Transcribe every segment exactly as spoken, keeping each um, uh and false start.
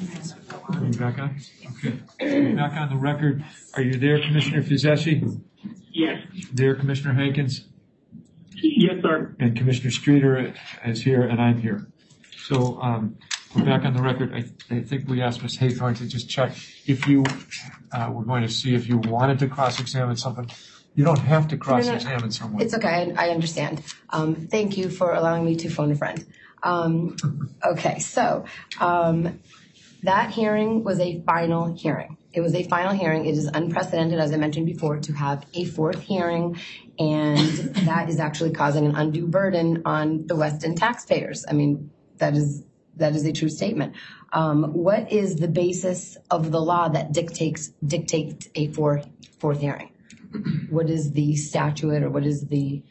Are you back on? Okay. Back on the record. Are you there, Commissioner Fizeschi? Yes. There, Commissioner Hankins? Yes, sir. And Commissioner Streeter is here, and I'm here. So um, we're back on the record. I, I think we asked Miz Haythorne to just check if you uh, we're going to see if you wanted to cross-examine something. You don't have to cross-examine no, no. someone. It's okay. I, I understand. Um, thank you for allowing me to phone a friend. Um, okay, so um, that hearing was a final hearing. It was a final hearing. It is unprecedented, as I mentioned before, to have a fourth hearing, and that is actually causing an undue burden on the Weston taxpayers. I mean, that is that is a true statement. Um, what is the basis of the law that dictates dictates a fourth fourth hearing? What is the statute, or what is the?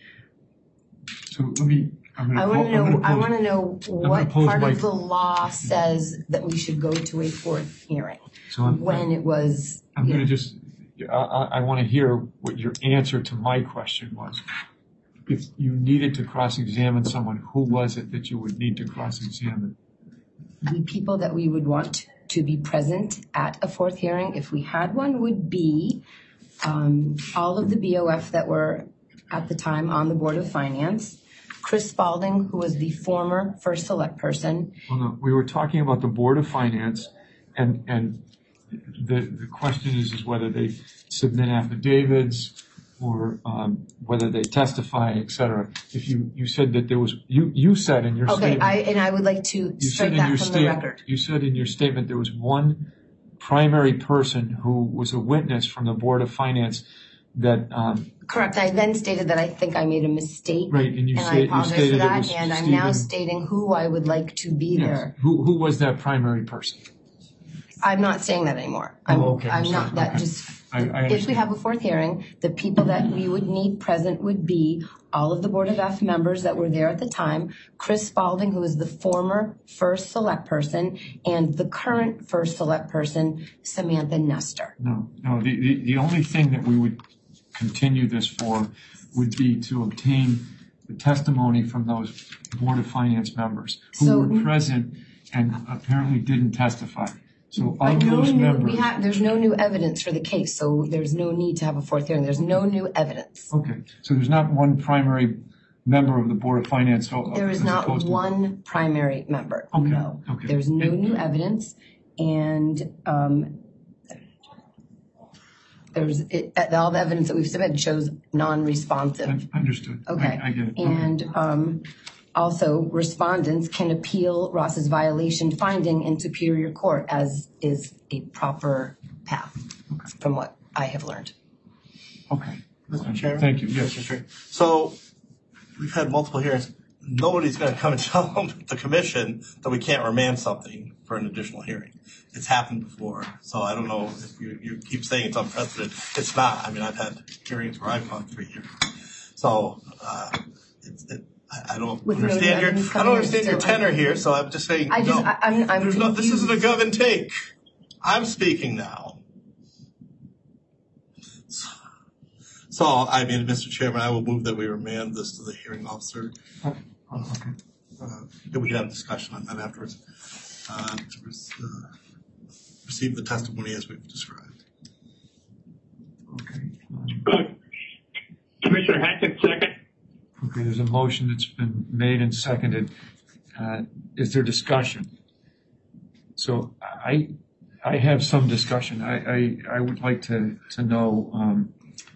So let me. I want to know. I want to know what part my, of the law says that we should go to a fourth hearing. So I'm, when I'm, it was. I'm going to just. I, I want to hear what your answer to my question was. If you needed to cross-examine someone, who was it that you would need to cross-examine? The people that we would want to be present at a fourth hearing, if we had one, would be um, all of the B O F that were at the time on the Board of Finance. Chris Spalding, who was the former first select person. Well, no, we were talking about the Board of Finance, and and the the question is is whether they submit affidavits or um, whether they testify, et cetera. If you, you said that there was you you said in your okay, statement. Okay, and I would like to strike that from state, the record. You said in your statement there was one primary person who was a witness from the Board of Finance that. Um, Correct. I then stated that I think I made a mistake. Right, and you and say, I apologize you stated for that. it was and I'm Stephen, now stating who I would like to be yes. there. Who who was that primary person? I'm not saying that anymore. I'm, oh, okay. I'm I'm not that okay. just. I, I if we have a fourth hearing, the people that we would need present would be all of the Board of F members that were there at the time, Chris Spalding, who is the former first select person, and the current first select person, Samantha Nestor. No, no. The, the, the only thing that we would continue this for would be to obtain the testimony from those Board of Finance members who so, were present and apparently didn't testify. So of no those new, members, we have, there's no new evidence for the case, so there's no need to have a fourth hearing. There's no new evidence. Okay, so there's not one primary member of the Board of Finance. So there is not one to... primary member. Okay. No, okay. There's no new evidence, and um, there's it, all the evidence that we've submitted shows non-responsive. Understood. Okay, I, I get it. And okay. um, also, respondents can appeal Ross's violation finding in Superior Court, as is a proper path, okay. from what I have learned. Okay. Mister Chairman? Thank you. Yes, Mister Chairman. So we've had multiple hearings. Nobody's going to come and tell the commission that we can't remand something for an additional hearing. It's happened before, so I don't know if you, you keep saying it's unprecedented. It's not. I mean, I've had hearings where I've gone three years. So uh, it's, it, I, I don't With understand no your I don't understand your tenor I, here. So I'm just saying. I just, no. I, I'm, I'm There's no, this isn't a give and take. I'm speaking now. So, I mean, Mister Chairman, I will move that we remand this to the hearing officer. Oh, okay. Uh, that we can have a discussion on that afterwards. Uh, to uh, receive the testimony as we've described. Okay. Um, Commissioner Hackett, second. Okay, there's a motion that's been made and seconded. Uh, is there discussion? So I, I have some discussion. I, I, I would like to to know. Um,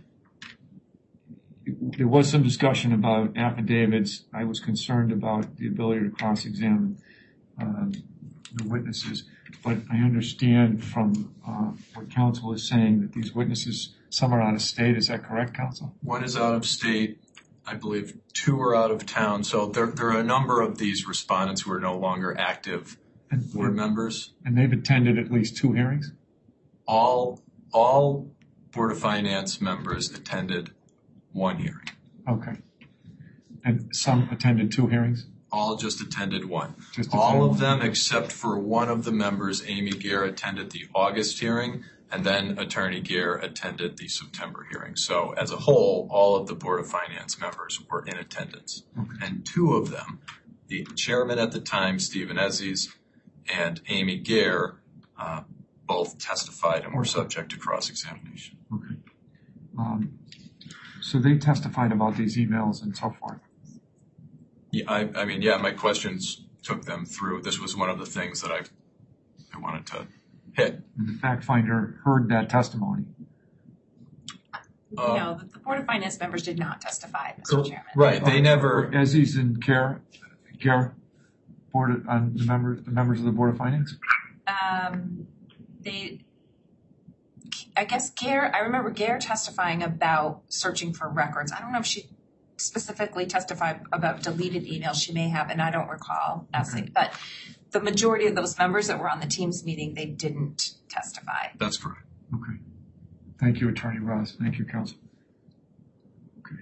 There was some discussion about affidavits. I was concerned about the ability to cross-examine um, the witnesses, but I understand from uh, what counsel is saying that these witnesses, some are out of state. Is that correct, counsel? One is out of state. I believe two are out of town. So there, there are a number of these respondents who are no longer active and, board and, members. And they've attended at least two hearings? All, all Board of Finance members attended one hearing. Okay. And some attended two hearings? All just attended one. Just All attended. of them except for one of the members, Amy Gare, attended the August hearing, and then Attorney Gare attended the September hearing. So as a whole, all of the Board of Finance members were in attendance. Okay. And two of them, the chairman at the time, Stephen Ezzies, and Amy Gare, uh, both testified and were subject to cross-examination. Okay. Um, so they testified about these emails and so forth. Yeah, I, I mean, yeah, my questions took them through. This was one of the things that I, I wanted to hit. And the fact finder heard that testimony. Uh, No, the, the Board of Finance members did not testify, Mister So- Chairman. Right, they never, Ezzy's and Gare, Gare, board of, um, the members, the members of the Board of Finance. Um, they, I guess Gare, I remember Gare testifying about searching for records. I don't know if she specifically testified about deleted emails. She may have, and I don't recall asking, but the majority of those members that were on the Teams meeting, they didn't testify. that's correct. Okay. Thank you, Attorney Ross. Thank you, Counsel. Okay.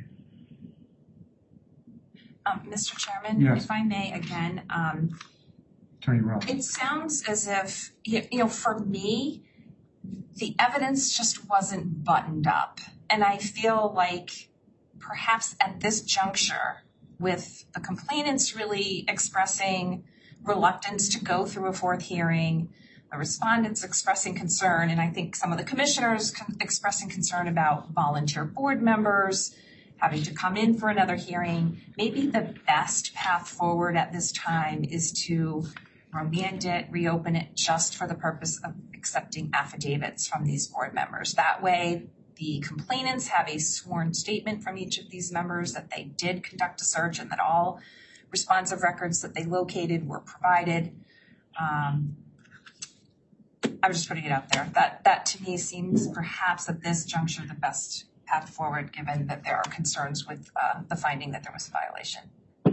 Um, Mister Chairman, Yes. if I may again, um, Attorney Ross. it sounds as if, you you know, for me, the evidence just wasn't buttoned up. And I feel like perhaps at this juncture, with the complainants really expressing reluctance to go through a fourth hearing, the respondents expressing concern, and I think some of the commissioners con- expressing concern about volunteer board members having to come in for another hearing, maybe the best path forward at this time is to remand it, reopen it just for the purpose of accepting affidavits from these board members. That way, the complainants have a sworn statement from each of these members that they did conduct a search and that all responsive records that they located were provided. Um, I'm just putting it out there. That, that to me seems perhaps at this juncture the best path forward, given that there are concerns with uh, the finding that there was a violation.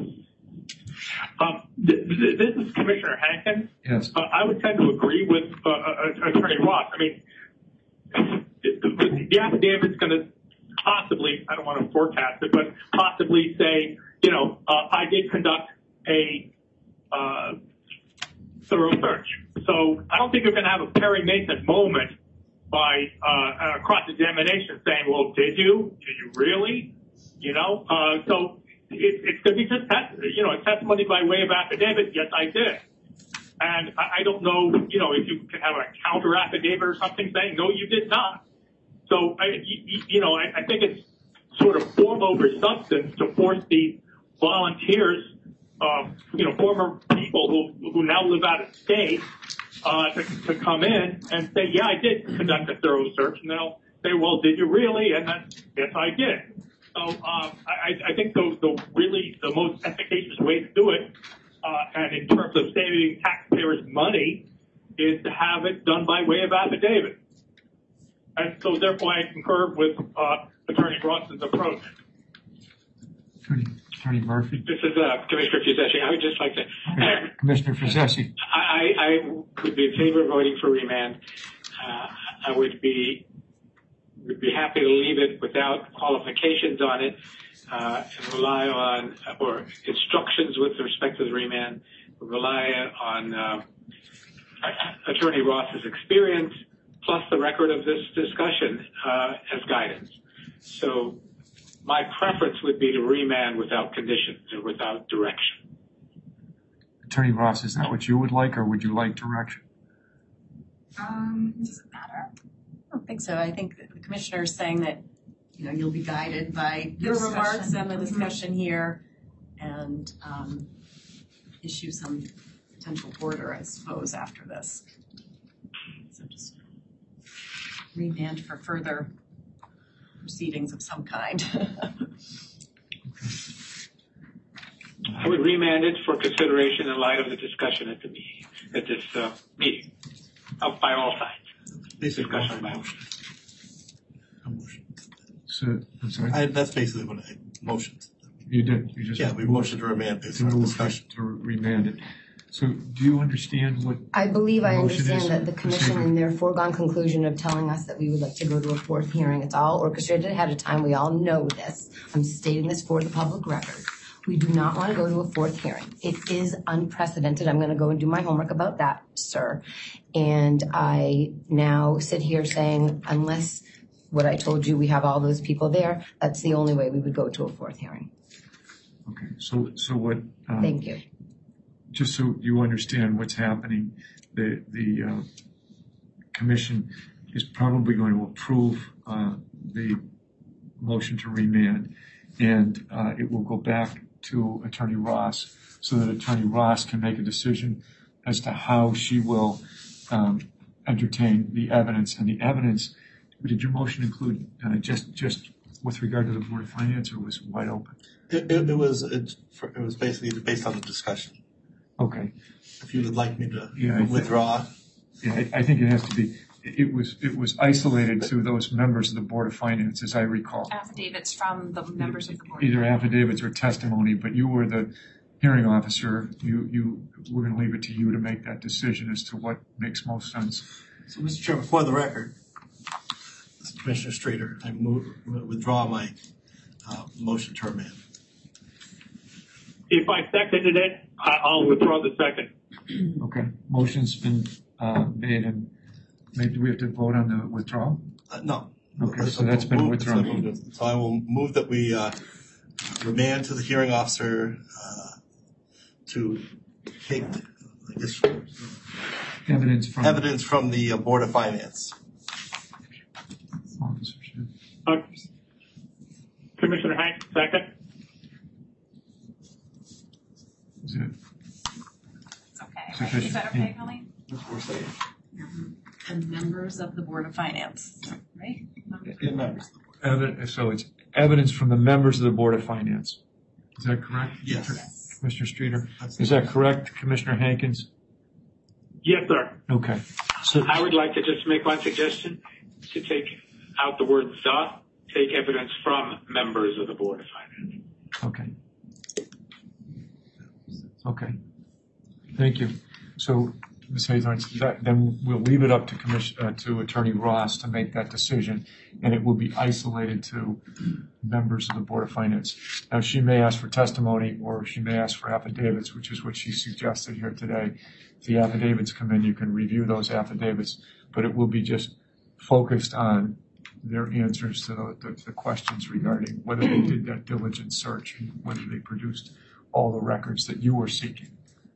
Um, th- th- this is Commissioner Hankins. Yes. Uh, I would tend to agree with uh, uh, Attorney Ross. I mean, the, the affidavit's going to possibly, I don't want to forecast it, but possibly say, you know, uh, I did conduct a uh, thorough search. So I don't think you're going to have a Perry Mason moment by uh, a cross-examination saying, well, did you? Did you really? You know, uh, so it, it's going to be just, you know, a testimony by way of affidavit. Yes, I did. And I, I don't know, you know, if you can have a counter affidavit or something saying, no, you did not. So, I, you, you know, I, I think it's sort of form over substance to force these volunteers, uh, you know, former people who, who now live out of state, uh, to, to come in and say, yeah, I did conduct a thorough search. And they'll say, well, did you really? And then, yes, I did. So, um, I, I think the, the really the most efficacious way to do it, uh, and in terms of saving taxpayers money, is to have it done by way of affidavit. And so, therefore, I concur with uh, Attorney Ross's approach. Attorney, Attorney Murphy. This is uh, Commissioner Fusessi. I would just like to. Okay. Commissioner Fusessi. I, I would be in favor of voting for remand. Uh, I would be would be happy to leave it without qualifications on it uh, and rely on or instructions with respect to the remand. Rely on uh, Attorney Ross's experience plus the record of this discussion uh, as guidance. So my preference would be to remand without conditions or without direction. Attorney Ross, is that what you would like, or would you like direction? Um, does it matter? I don't think so. I think that the commissioner is saying that, you know, you'll be guided by The your discussion. remarks and the Mhm. discussion here and um, issue some potential order, I suppose, after this. So just remand for further proceedings of some kind. I would remand it for consideration in light of the discussion at the meeting, at this uh, meeting, uh, by all sides. Basically, Discussion by all. motion. A motion. So, I'm sorry. I, that's basically what I motioned. You did. You just Yeah, we motioned to remand based to on move discussion. to remand it. So, do you understand what? I believe I Motion is understand that the commission proceeding. in their foregone conclusion of telling us that we would like to go to a fourth hearing, it's all orchestrated ahead of time. We all know this. I'm stating this for the public record. We do not want to go to a fourth hearing. It is unprecedented. I'm going to go and do my homework about that, sir. And I now sit here saying, unless what I told you, we have all those people there, that's the only way we would go to a fourth hearing. Okay. So, so what? Um, Thank you. Just so you understand what's happening, the the uh, commission is probably going to approve uh, the motion to remand, and uh, it will go back to Attorney Ross so that Attorney Ross can make a decision as to how she will um, entertain the evidence. And the evidence, did your motion include uh, just just with regard to the Board of Finance, or was it wide open? It, it, it was it, it was basically based on the discussion. Okay. If you would like me to Yeah, I think- withdraw. Yeah, I, I think it has to be. It was it was isolated to those members of the Board of Finance, as I recall. Affidavits from the members of the board. Either affidavits or testimony, but you were the hearing officer. You you we're going to leave it to you to make that decision as to what makes most sense. So, Mister Chairman, for the record, Commissioner Streeter, I move, withdraw my uh, motion to remand. If I seconded it, I- I'll withdraw the second. Okay. Motion's been uh, made and made. Do we have to vote on the withdrawal? Uh, no. Okay, so that's been Move- withdrawn. So I will move that we uh, remand to the hearing officer uh, to take, I guess, Evidence from evidence from the uh, Board of Finance. officership. Uh, Commissioner Hank, second. Is it? It's okay, right? Sufficient, Is that okay, yeah. Colleen? And members of the Board of Finance, right? Yeah, members. Evi- so it's evidence from the members of the Board of Finance. Is that correct? Yes. Commissioner Streeter? That's- Is that correct, Commissioner Hankins? Yes, sir. Okay. So, I would like to just make one suggestion, to take out the word the, take evidence from members of the Board of Finance. okay. Okay. Thank you. So, Miz Haythorne, that, then we'll leave it up to Commission, uh, to Attorney Ross to make that decision, and it will be isolated to members of the Board of Finance. Now, she may ask for testimony, or she may ask for affidavits, which is what she suggested here today. If the affidavits come in, you can review those affidavits, but it will be just focused on their answers to the, the, the questions regarding whether they did that diligent search and whether they produced all the records that you were seeking.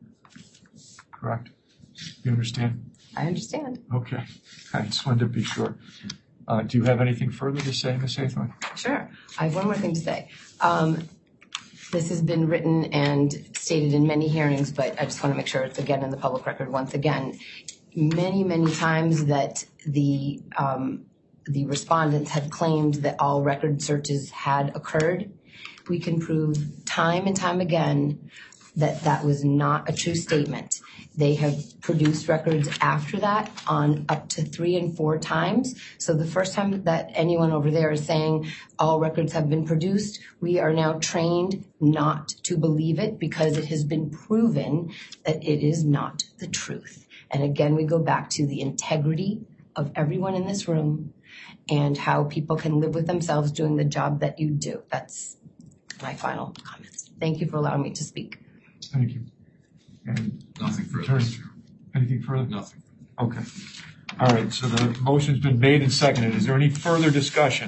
Correct? You understand? I understand. Okay. I just wanted to be sure. Uh, do you have anything further to say, Miz Haythorne? Sure. I have one more thing to say. Um, this has been written and stated in many hearings, but I just want to make sure it's again in the public record once again. Many, many times that the um, the respondents had claimed that all record searches had occurred. We can prove time and time again that that was not a true statement. They have produced records after that on up to three and four times. So the first time that anyone over there is saying all records have been produced, we are now trained not to believe it because it has been proven that it is not the truth. And again, we go back to the integrity of everyone in this room and how people can live with themselves doing the job that you do. That's my final comments. Thank you for allowing me to speak. Thank you. And Nothing further, Attorney, Mister Chairman. anything further? Nothing. Okay. All right, so the motion's been made and seconded. Is there any further discussion?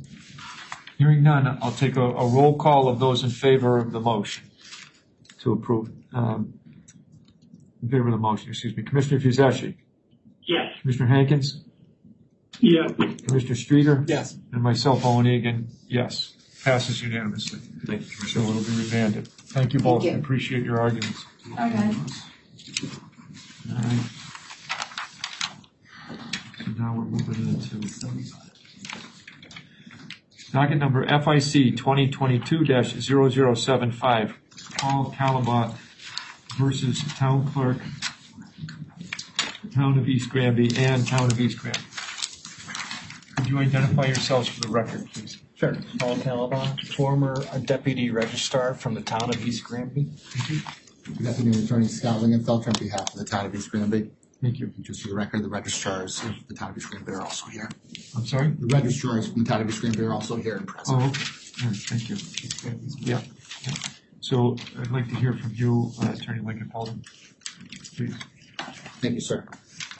Hearing none, I'll take a, a roll call of those in favor of the motion to approve. Um, in favor of the motion, excuse me. Commissioner Fuseshi, Yes. Commissioner Hankins, Yes. Commissioner Streeter, Yes. and myself, Owen Egan, yes. Passes unanimously. Thank you, So Commissioner. it'll be remanded. Thank you both. Thank you. Appreciate your arguments. Okay. All right. So now we're moving into docket number F I C twenty twenty-two dash zero zero seven five, Paul Calaba versus Town Clerk, Town of East Granby and Town of East Granby. Could you identify yourselves for the record, please? Sure. Paul Calaba, former deputy registrar from the town of East Granby. Deputy Attorney Scott Lingenfelter on behalf of the town of East Granby. Thank you. Just for the record, the registrars of the town of East Granby are also here. I'm sorry? The registrars from the town of East Granby are also here and present. Oh, okay. All right, thank you. Yeah. yeah. So I'd like to hear from you, uh, Attorney Lingenfelter. Please. Thank you, sir.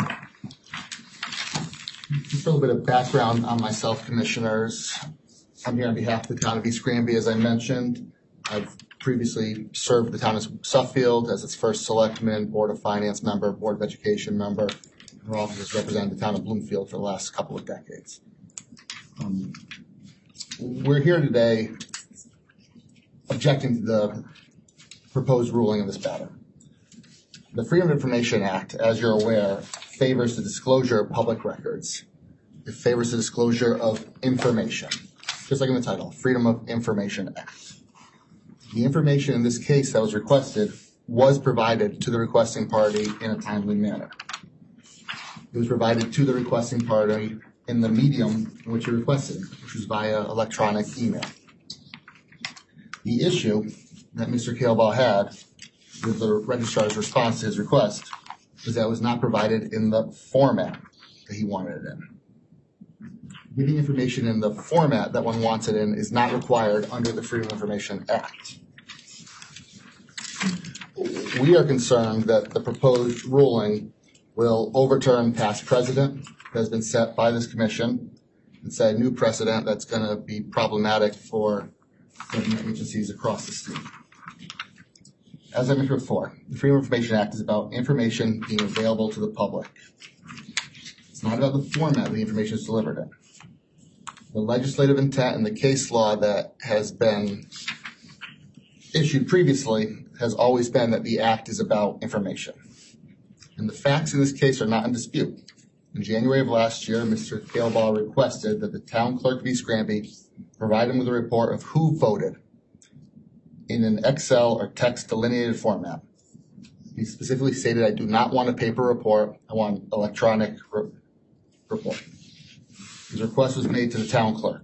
Just a little bit of background on myself, commissioners. I'm here on behalf of the town of East Granby, as I mentioned. I've previously served the town of Suffield as its first selectman, Board of Finance member, Board of Education member. Her office has represented the town of Bloomfield for the last couple of decades. Um, we're here today objecting to the proposed ruling in this matter. The Freedom of Information Act, as you're aware, favors the disclosure of public records. It favors the disclosure of information, just like in the title, Freedom of Information Act. The information in this case that was requested was provided to the requesting party in a timely manner. It was provided to the requesting party in the medium in which he requested, which was via electronic email. The issue that Mister Kailbaugh had with the registrar's response to his request was that it was not provided in the format that he wanted it in. Giving information in the format that one wants it in is not required under the Freedom of Information Act. We are concerned that the proposed ruling will overturn past precedent that has been set by this commission and set a new precedent that's going to be problematic for government agencies across the state. As I mentioned before, the Freedom of Information Act is about information being available to the public. It's not about the format the information is delivered in. The legislative intent and the case law that has been issued previously has always been that the act is about information. And the facts in this case are not in dispute. In January of last year, Mister Kailbaugh requested that the town clerk of East Granby provide him with a report of who voted in an Excel or text delineated format. He specifically stated, I do not want a paper report, I want an electronic re- report. His request was made to the town clerk.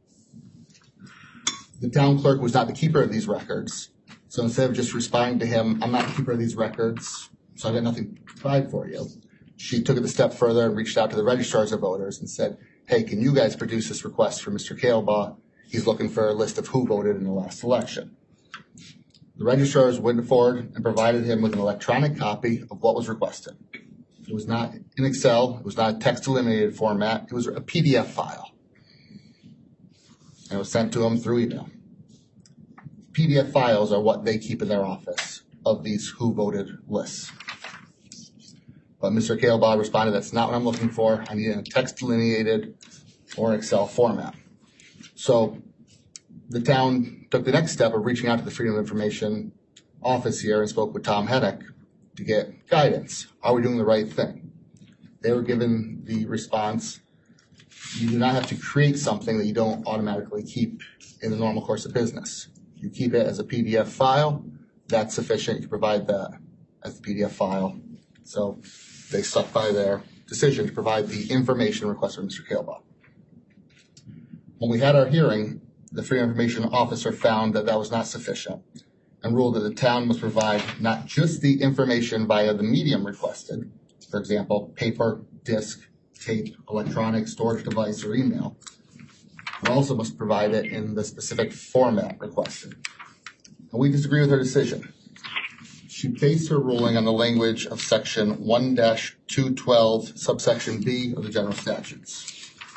The town clerk was not the keeper of these records, so instead of just responding to him, I'm not the keeper of these records, so I've got nothing to provide for you, she took it a step further and reached out to the registrars of voters and said, hey, can you guys produce this request for Mister Kailbaugh? He's looking for a list of who voted in the last election. The registrars went forward and provided him with an electronic copy of what was requested. It was not in Excel, it was not a text delimited format, it was a P D F file. And it was sent to him through email. P D F files are what they keep in their office of these who voted lists. But Mister Kailbaugh responded, that's not what I'm looking for. I need a text delineated or Excel format. So the town took the next step of reaching out to the Freedom of Information office here and spoke with Tom Hennick to get guidance. Are we doing the right thing? They were given the response, you do not have to create something that you don't automatically keep in the normal course of business. You keep it as a P D F file, that's sufficient. You can provide that as a P D F file. So they stuck by their decision to provide the information requested from Mister Kailbaugh. When we had our hearing, the Freedom of Information officer found that that was not sufficient and ruled that the town must provide not just the information via the medium requested, for example, paper, disc, tape, electronic storage device, or email, but also must provide it in the specific format requested. And we disagree with her decision. She based her ruling on the language of section one dash two twelve subsection B of the general statutes.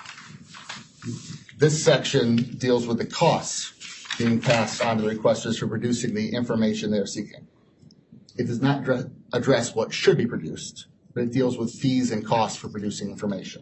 This section deals with the costs being passed on to the requesters for producing the information they are seeking. It does not dre- address what should be produced, but it deals with fees and costs for producing information.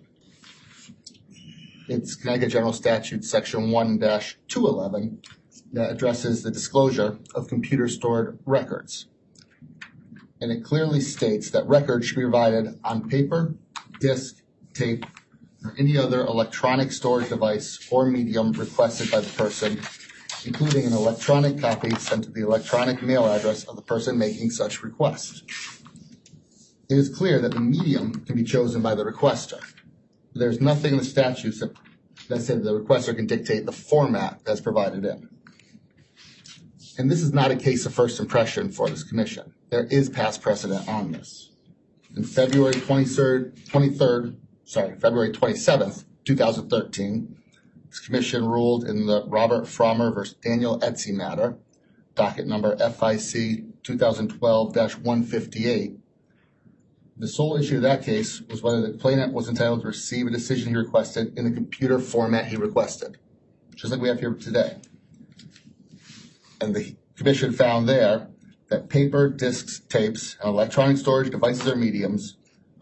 It's Connecticut General Statute section one dash two eleven that addresses the disclosure of computer stored records. And it clearly states that records should be provided on paper, disc, tape, or any other electronic storage device or medium requested by the person, including an electronic copy sent to the electronic mail address of the person making such request. It is clear that the medium can be chosen by the requester. There's nothing in the statutes that, that said the requester can dictate the format that's provided in. And this is not a case of first impression for this commission. There is past precedent on this. In February twenty-third, twenty-third, sorry, February twenty-seventh, two thousand thirteen, this commission ruled in the Robert Frommer versus Daniel Etsy matter, docket number F I C twenty twelve dash one fifty-eight. The sole issue of that case was whether the complainant was entitled to receive a decision he requested in the computer format he requested, just like we have here today. And the commission found there that paper, discs, tapes, and electronic storage devices or mediums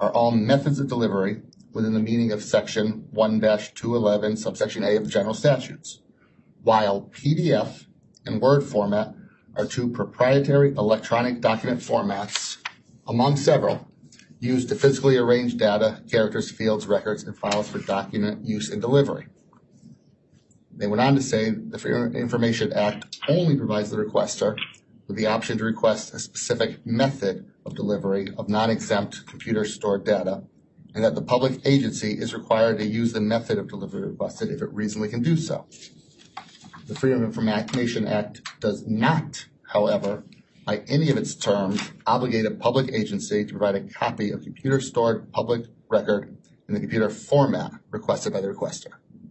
are all methods of delivery within the meaning of section one dash two eleven subsection A of the general statutes, while P D F and Word format are two proprietary electronic document formats, among several, used to physically arrange data, characters, fields, records, and files for document use and delivery. They went on to say the Freedom of Information Act only provides the requester with the option to request a specific method of delivery of non-exempt computer-stored data, and that the public agency is required to use the method of delivery requested if it reasonably can do so. The Freedom of Information Act does not, however, by any of its terms, obligate a public agency to provide a copy of computer-stored public record in the computer format requested by the requester.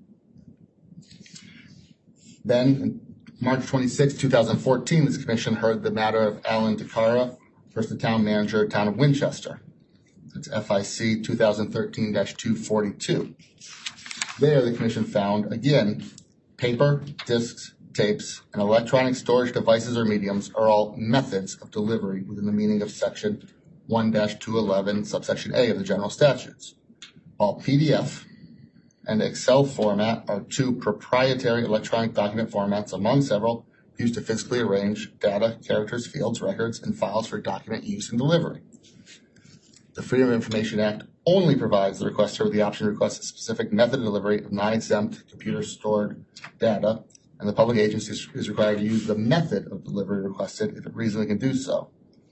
Then, on March twenty-sixth, two thousand fourteen, this commission heard the matter of Alan DeCara versus the town manager, town of Winchester. It's F I C two thousand thirteen dash two forty-two. There, the commission found, again, paper, discs, tapes, and electronic storage devices or mediums are all methods of delivery within the meaning of section one dash two eleven subsection A of the general statutes, while P D F and Excel format are two proprietary electronic document formats among several used to physically arrange data, characters, fields, records, and files for document use and delivery. The Freedom of Information Act only provides the requester with the option to request a specific method of delivery of non-exempt computer-stored data, and the public agency is required to use the method of delivery requested if it reasonably can do so.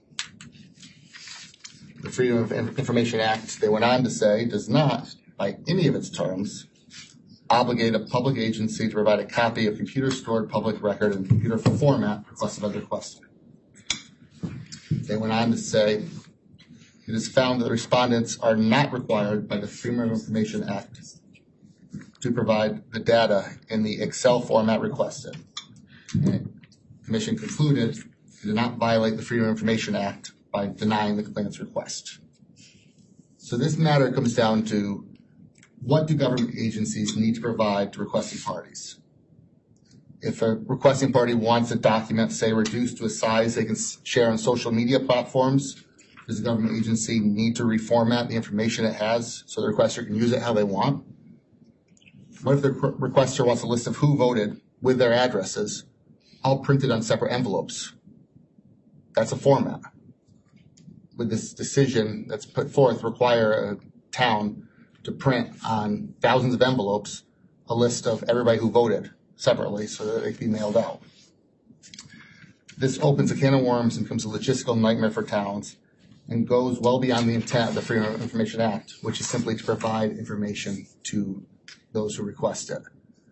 The Freedom of Information Act, they went on to say, does not, by any of its terms, obligate a public agency to provide a copy of computer-stored public record in computer format requested by the requester. They went on to say, it is found that the respondents are not required by the Freedom of Information Act to provide the data in the Excel format requested. And the Commission concluded it did not violate the Freedom of Information Act by denying the complainant's request. So this matter comes down to, what do government agencies need to provide to requesting parties? If a requesting party wants a document, say, reduced to a size they can share on social media platforms, does the government agency need to reformat the information it has so the requester can use it how they want? What if the requester wants a list of who voted with their addresses, all printed on separate envelopes? That's a format. Would this decision that's put forth require a town to print on thousands of envelopes a list of everybody who voted separately so that they can be mailed out? This opens a can of worms and becomes a logistical nightmare for towns and goes well beyond the intent of the Freedom of Information Act, which is simply to provide information to those who request it.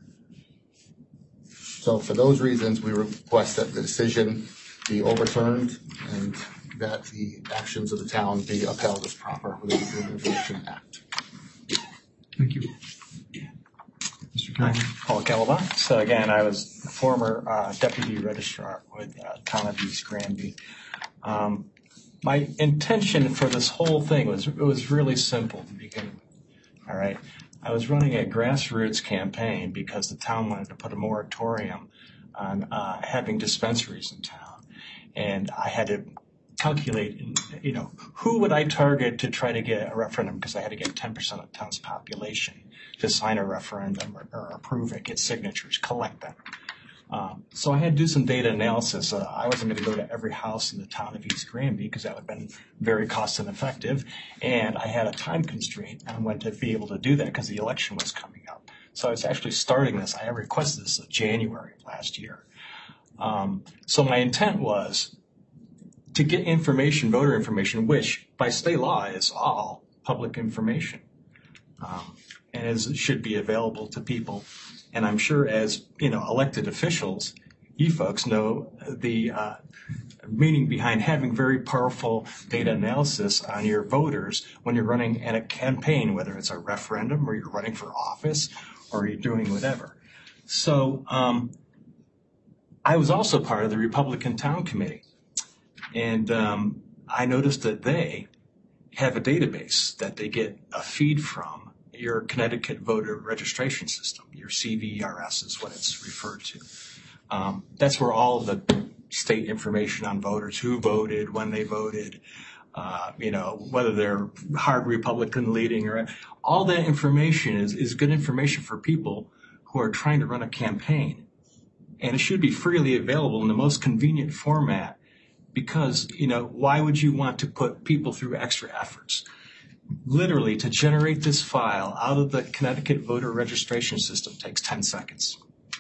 So for those reasons, we request that the decision be overturned and that the actions of the town be upheld as proper within the Freedom of Information Act. Thank you. Mister Kelly. Paul Calaba. So again, I was a former uh, deputy registrar with uh, Town of East Granby. Um, my intention for this whole thing was it was really simple to begin with. All right, I was running a grassroots campaign because the town wanted to put a moratorium on uh, having dispensaries in town, and I had to calculate, you know, who would I target to try to get a referendum, because I had to get ten percent of the town's population to sign a referendum or, or approve it, get signatures, collect them. Um, so I had to do some data analysis. Uh, I wasn't going to go to every house in the town of East Granby because that would have been very cost ineffective, and I had a time constraint on when to be able to do that because the election was coming up. So I was actually starting this. I requested this in January of last year. Um, so my intent was to get information, voter information, which by state law is all public information, um, and is, should be available to people. And I'm sure as, you know, elected officials, you folks know the uh, meaning behind having very powerful data analysis on your voters when you're running in a campaign, whether it's a referendum or you're running for office or you're doing whatever. So um, I was also part of the Republican Town Committee. And um, I noticed that they have a database that they get a feed from your Connecticut voter registration system. Your C V R S is what it's referred to. Um, that's where all of the state information on voters, who voted, when they voted, uh, you know, whether they're hard Republican leading or all that information is, is good information for people who are trying to run a campaign. And it should be freely available in the most convenient format because, you know, why would you want to put people through extra efforts? Literally, to generate this file out of the Connecticut voter registration system takes ten seconds.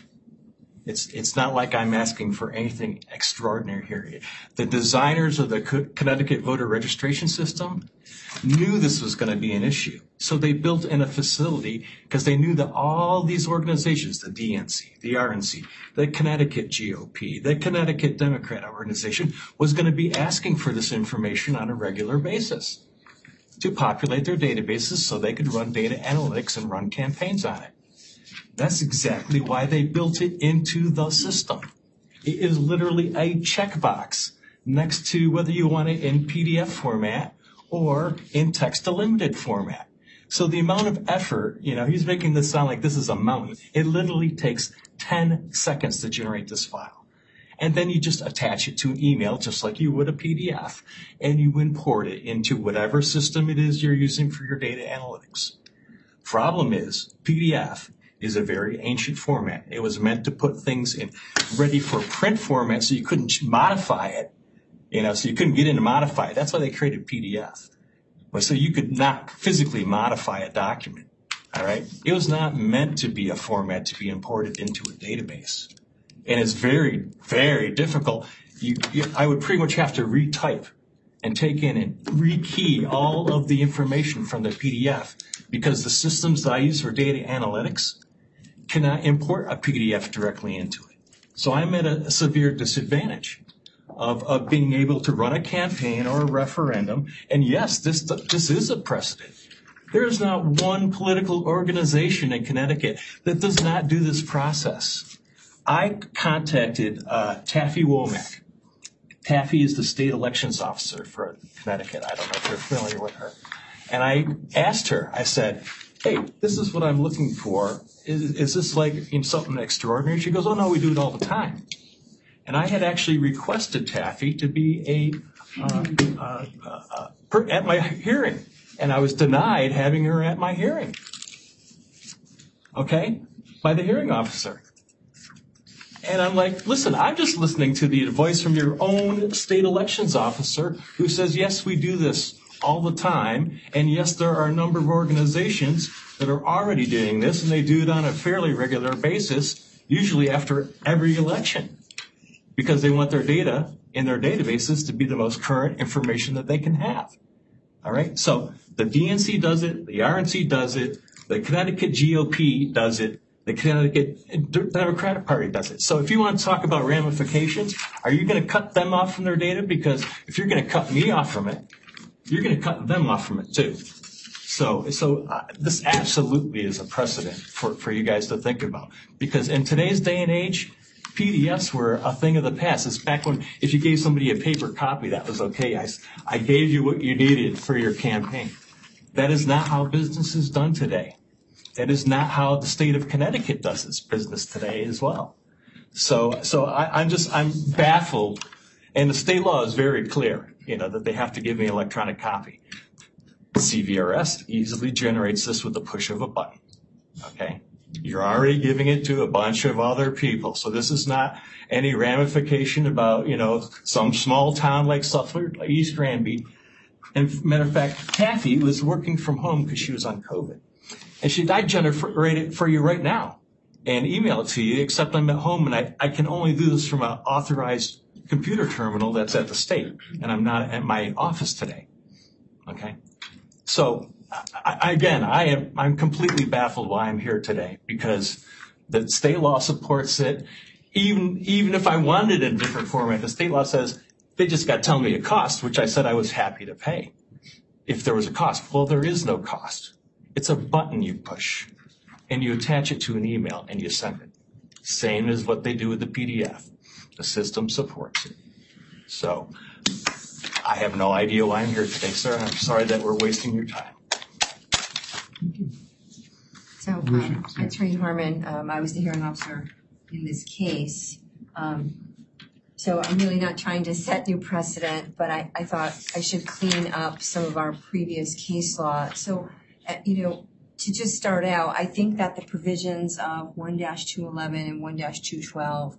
It's it's not like I'm asking for anything extraordinary here. The designers of the Connecticut voter registration system knew this was going to be an issue. So they built in a facility because they knew that all these organizations, the D N C, the R N C, the Connecticut G O P, the Connecticut Democrat organization was going to be asking for this information on a regular basis to populate their databases so they could run data analytics and run campaigns on it. That's exactly why they built it into the system. It is literally a checkbox next to whether you want it in P D F format or in text-to-limited format. So the amount of effort, you know, he's making this sound like this is a mountain. It literally takes ten seconds to generate this file. And then you just attach it to an email just like you would a P D F, and you import it into whatever system it is you're using for your data analytics. Problem is, P D F is a very ancient format. It was meant to put things in ready for print format so you couldn't modify it, you know, so you couldn't get in to modify it. That's why they created P D F. But so you could not physically modify a document, all right? It was not meant to be a format to be imported into a database. And it's very, very difficult. You, you, I would pretty much have to retype and take in and rekey all of the information from the P D F because the systems that I use for data analytics cannot import a P D F directly into it. So I'm at a, a severe disadvantage of, of being able to run a campaign or a referendum. And yes, this, this is a precedent. There is not one political organization in Connecticut that does not do this process. I contacted uh, Taffy Womack. Taffy is the state elections officer for Connecticut. I don't know if you're familiar with her. And I asked her, I said, hey, this is what I'm looking for. Is, is this like you know, something extraordinary? She goes, oh, no, we do it all the time. And I had actually requested Taffy to be a uh, uh, uh, uh, per, at my hearing. And I was denied having her at my hearing. Okay? By the hearing officer. And I'm like, listen, I'm just listening to the advice from your own state elections officer who says, yes, we do this all the time. And yes, there are a number of organizations that are already doing this, and they do it on a fairly regular basis, usually after every election, because they want their data in their databases to be the most current information that they can have. All right? So the D N C does it, the R N C does it, the Connecticut G O P does it, the Connecticut Democratic Party does it. So if you want to talk about ramifications, are you going to cut them off from their data? Because if you're going to cut me off from it, you're going to cut them off from it too. So, so uh, this absolutely is a precedent for, for you guys to think about. Because in today's day and age, P D Fs were a thing of the past. It's back when if you gave somebody a paper copy, that was okay. I, I gave you what you needed for your campaign. That is not how business is done today. That is not how the state of Connecticut does its business today as well. So, so I, I'm just, I'm baffled. And the state law is very clear, you know, that they have to give me an electronic copy. C V R S easily generates this with the push of a button. Okay? You're already giving it to a bunch of other people. So this is not any ramification about, you know, some small town like Suffolk, like East Granby. And matter of fact, Taffy was working from home because she was on COVID. And she, I generate it for you right now and email it to you, except I'm at home and I, I can only do this from an authorized computer terminal that's at the state, and I'm not at my office today. Okay? So, I, again, I am, I'm completely baffled why I'm here today, because the state law supports it. Even, even if I wanted it in a different format, the state law says they just got to tell me a cost, which I said I was happy to pay if there was a cost. Well, there is no cost. It's a button you push, and you attach it to an email, and you send it. Same as what they do with the P D F. The system supports it. So I have no idea why I'm here today, sir. I'm sorry that we're wasting your time. So, um, Attorney Harmon, um, I was the hearing officer in this case. Um, So I'm really not trying to set new precedent, but I, I thought I should clean up some of our previous case law. So, uh, you know, to just start out, I think that the provisions of one dash two eleven and one dash two twelve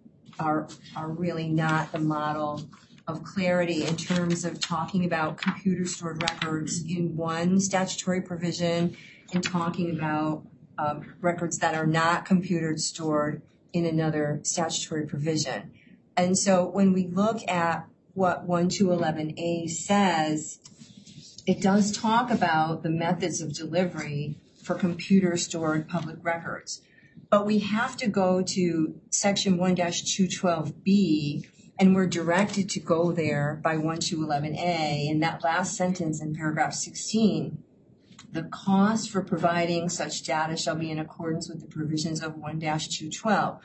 are are really not the model of clarity in terms of talking about computer stored records in one statutory provision and talking about um, records that are not computer stored in another statutory provision. And so when we look at what one two eleven A says, it does talk about the methods of delivery for computer stored public records. But we have to go to section one dash two twelve B, and we're directed to go there by one two eleven A. In that last sentence in paragraph sixteen, the cost for providing such data shall be in accordance with the provisions of one dash two twelve.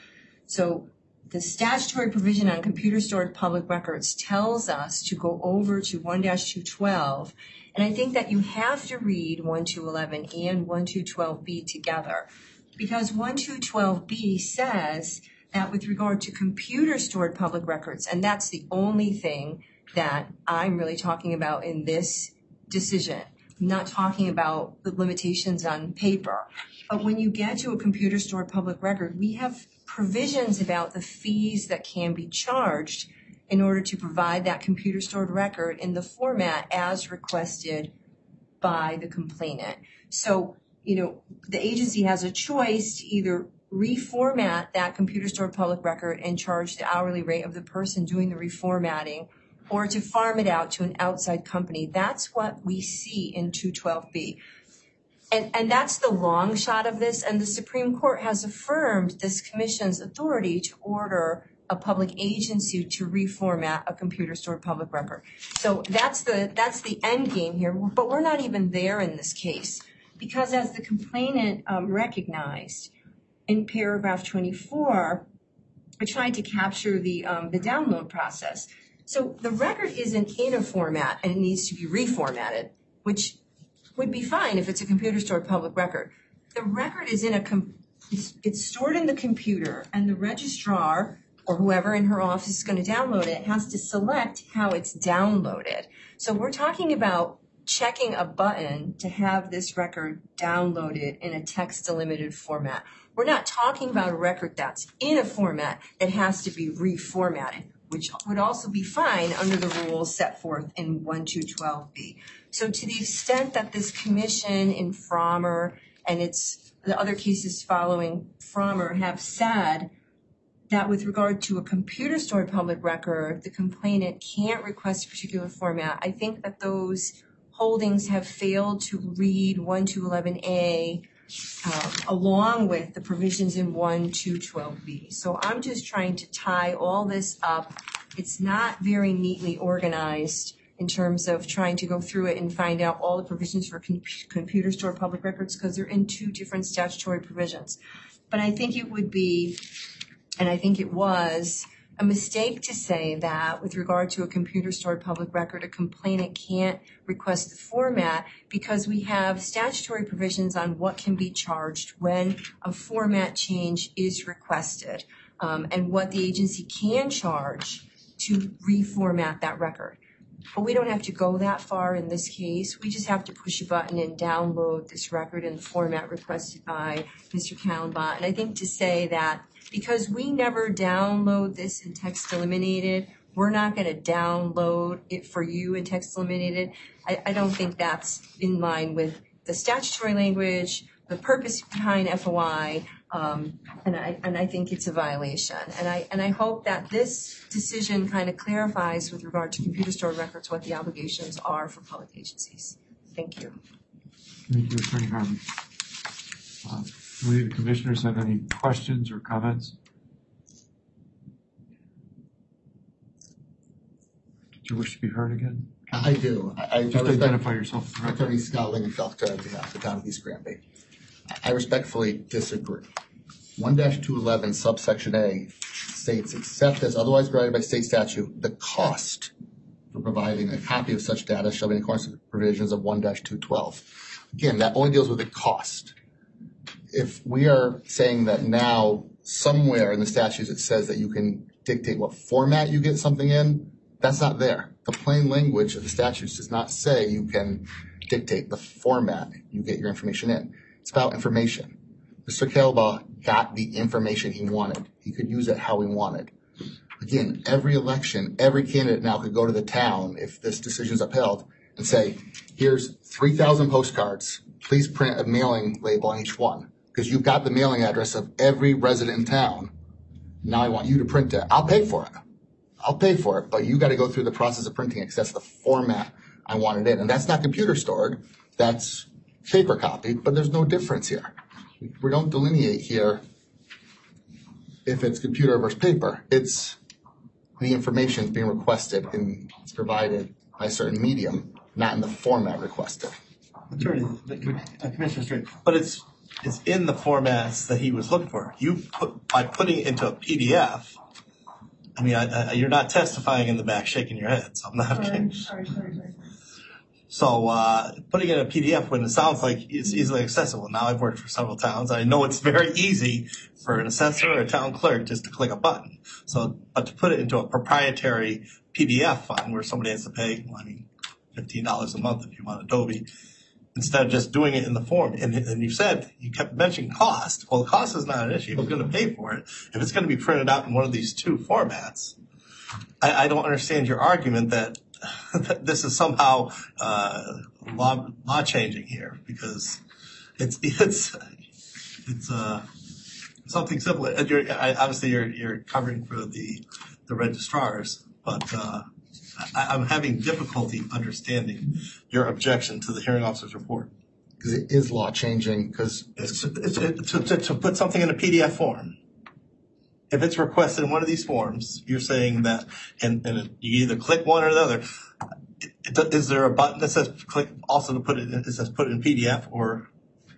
So the statutory provision on computer stored public records tells us to go over to one dash two twelve. And I think that you have to read one two eleven and one two twelve B together, because one two twelve B says that with regard to computer stored public records, and that's the only thing that I'm really talking about in this decision. I'm not talking about the limitations on paper. But when you get to a computer stored public record, we have provisions about the fees that can be charged in order to provide that computer stored record in the format as requested by the complainant. So, you know, the agency has a choice to either reformat that computer stored public record and charge the hourly rate of the person doing the reformatting, or to farm it out to an outside company. That's what we see in two twelve B. And, and that's the long shot of this, and the Supreme Court has affirmed this commission's authority to order a public agency to reformat a computer stored public record. So that's the that's the end game here, but we're not even there in this case, because as the complainant um, recognized in paragraph twenty-four, we're trying to capture the um, the download process. So the record isn't in a format and it needs to be reformatted, which would be fine if it's a computer stored public record. The record is in a, com- it's, it's stored in the computer, and the registrar or whoever in her office is going to download it has to select how it's downloaded. So we're talking about checking a button to have this record downloaded in a text delimited format. We're not talking about a record that's in a format that has to be reformatted, which would also be fine under the rules set forth in one two twelve B. So to the extent that this commission in Frommer and its the other cases following Frommer have said that with regard to a computer stored public record, the complainant can't request a particular format, I think that those holdings have failed to read one two eleven A um, along with the provisions in one two twelve B. So I'm just trying to tie all this up. It's not very neatly organized in terms of trying to go through it and find out all the provisions for com- computer stored public records, because they're in two different statutory provisions. But I think it would be, and I think it was, a mistake to say that with regard to a computer stored public record, a complainant can't request the format, because we have statutory provisions on what can be charged when a format change is requested, um, and what the agency can charge to reformat that record. But we don't have to go that far in this case. We just have to push a button and download this record in the format requested by Mister Kallenbach. And I think to say that because we never download this in text eliminated, we're not going to download it for you in text eliminated, I, I don't think that's in line with the statutory language, the purpose behind F O I, um, and I and I think it's a violation. And I and I hope that this decision kind of clarifies with regard to computer stored records what the obligations are for public agencies. Thank you. Thank you, Attorney Harvey. Uh, do any of the commissioners have any questions or comments? Do you wish to be heard again? I do. I, Just I identify yourself. Attorney Scott Lingenfelter on behalf of the town of East Granby. I respectfully disagree. one dash two eleven subsection A states, except as otherwise granted by state statute, the cost for providing a copy of such data shall be in accordance with the provisions of one dash two twelve. Again, that only deals with the cost. If we are saying that now somewhere in the statutes it says that you can dictate what format you get something in, that's not there. The plain language of the statutes does not say you can dictate the format you get your information in. It's about information. Mister Calaba got the information he wanted. He could use it how he wanted. Again, every election, every candidate now could go to the town if this decision is upheld and say, here's three thousand postcards. Please print a mailing label on each one because you've got the mailing address of every resident in town. Now I want you to print it. I'll pay for it. I'll pay for it, but you got to go through the process of printing it because that's the format I want it in. And that's not computer stored. That's paper copy, but there's no difference here. We don't delineate here if it's computer versus paper. It's the information is being requested and it's provided by a certain medium, not in the format requested. Attorney, uh, Commissioner Strait, but it's it's in the formats that he was looking for. You put by putting it into a P D F. I mean, I, I, you're not testifying in the back, shaking your head. So I'm not. Sorry, sorry, sorry, sorry. So uh, putting it in a P D F when it sounds like it's easily accessible. Now I've worked for several towns. I know it's very easy for an assessor or a town clerk just to click a button. So, but to put it into a proprietary P D F file where somebody has to pay, well, I mean, fifteen dollars a month if you want Adobe, instead of just doing it in the form. And, and you said, you kept mentioning cost. Well, the cost is not an issue. Who's going to pay for it? If it's going to be printed out in one of these two formats, I, I don't understand your argument that, that this is somehow uh, law, law changing here, because it's it's it's uh, something simple. And you're, I, obviously, you're you're covering for the the registrars, but uh, I, I'm having difficulty understanding your objection to the hearing officer's report. Because it is law changing. Because it's, it's, it, to, to, to put something in a P D F form, if it's requested in one of these forms, you're saying that, and, and you either click one or the other. It, it, is there a button that says click also to put it in, it says put it in P D F or?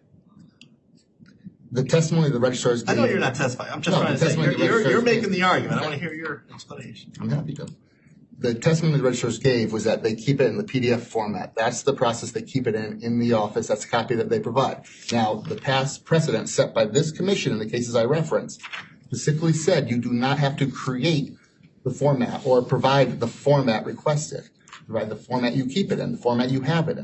The testimony of the registrars. I know you're not testifying. I'm just no, trying to say you're, you're, you're making the argument. I want to hear your explanation. I'm happy to. The testimony the registrars gave was that they keep it in the P D F format. That's the process they keep it in in the office. That's the copy that they provide. Now, the past precedent set by this commission in the cases I referenced specifically said you do not have to create the format or provide the format requested. Provide the format you keep it in, the format you have it in.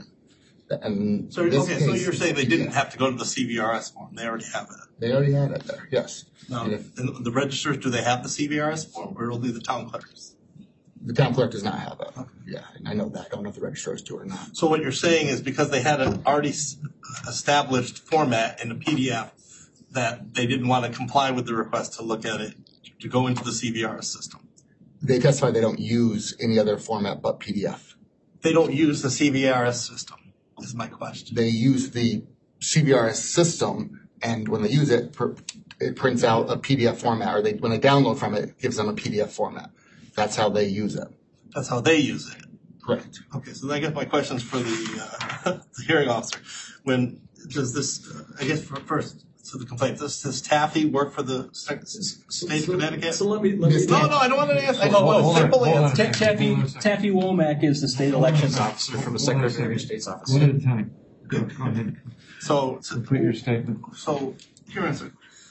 And so, this okay, case, so you're saying they didn't have to go to the C V R S form. They already have it. They already had it there, yes. Now, And if, and the registers, do they have the C V R S form, or will be the town clerks? the town clerk does not have it. Yeah, I know that. I don't know if the registrars do or not. So what you're saying is because they had an already established format in the P D F that they didn't want to comply with the request to look at it, to go into the C V R S system. They testify they don't use any other format but P D F. They don't use the C V R S system, is my question. They use the C V R S system, and when they use it, it prints out a P D F format, or they, when they download from it, it gives them a P D F format. That's how they use it. That's how they use it. Correct. Okay, so then I guess my question's for the, uh, the hearing officer. When does this, uh, I guess for first, so the complaint, does, does Taffy work for the state of Connecticut? So let me, let me. No, no, I don't want an answer. I just want a simple answer. Ta- Taffy, Taffy Womack is the state elections officer from the Secretary of State's office. One at a time. Go, go ahead. So, so Complete your statement. So, your answer.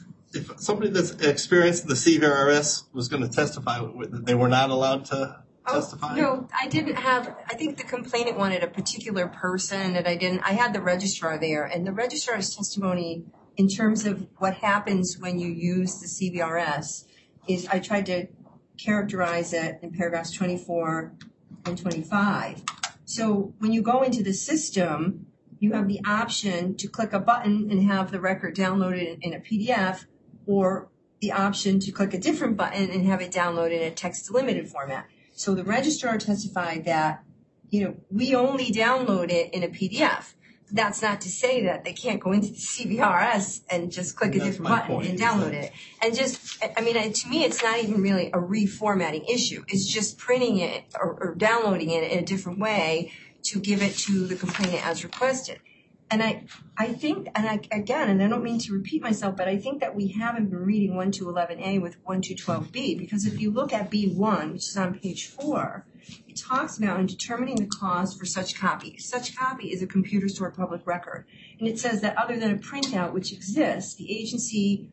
If somebody that's experienced in the C V R S was going to testify, they were not allowed to testify? Oh, no, I didn't have, I think the complainant wanted a particular person that I didn't, I had the registrar there, and the registrar's testimony in terms of what happens when you use the C V R S is I tried to characterize it in paragraphs twenty-four and twenty-five. So when you go into the system, you have the option to click a button and have the record downloaded in a P D F, or the option to click a different button and have it downloaded in a text delimited format. So the registrar testified that, you know, we only download it in a P D F. That's not to say that they can't go into the C V R S and just click a That's different my button point, and download it. And just, I mean, to me, it's not even really a reformatting issue. It's just printing it or, or downloading it in a different way to give it to the complainant as requested. And I, I think, and I, again, and I don't mean to repeat myself, but I think that we haven't been reading one to eleven A with one to twelve B, because if you look at B one, which is on page four, it talks about in determining the cause for such copy. Such copy is a computer stored public record. And it says that other than a printout which exists, the agency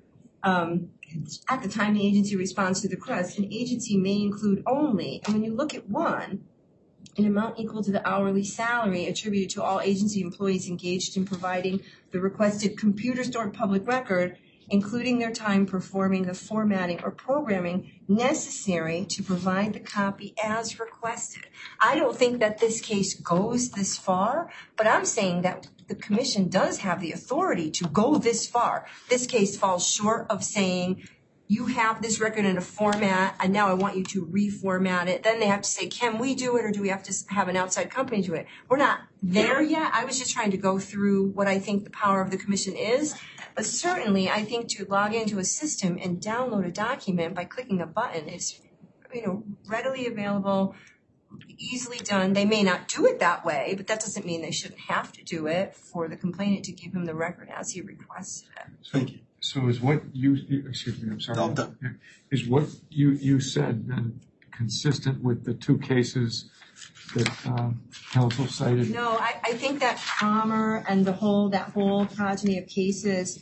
Um, at the time the agency responds to the request, an agency may include only, and when you look at one, an amount equal to the hourly salary attributed to all agency employees engaged in providing the requested computer-stored public record, including their time performing the formatting or programming necessary to provide the copy as requested. I don't think that this case goes this far, but I'm saying that the commission does have the authority to go this far. This case falls short of saying, you have this record in a format, and now I want you to reformat it. Then they have to say, can we do it, or do we have to have an outside company do it? We're not there yet. I was just trying to go through what I think the power of the commission is. But certainly, I think to log into a system and download a document by clicking a button is, you know, readily available, easily done. They may not do it that way, but that doesn't mean they shouldn't have to do it for the complainant to give him the record as he requested it. Thank you. So is what you, excuse me, I'm sorry. No, I'm done. Is what you, you said then consistent with the two cases that um, counsel cited? No, I, I think that Palmer and the whole, that whole progeny of cases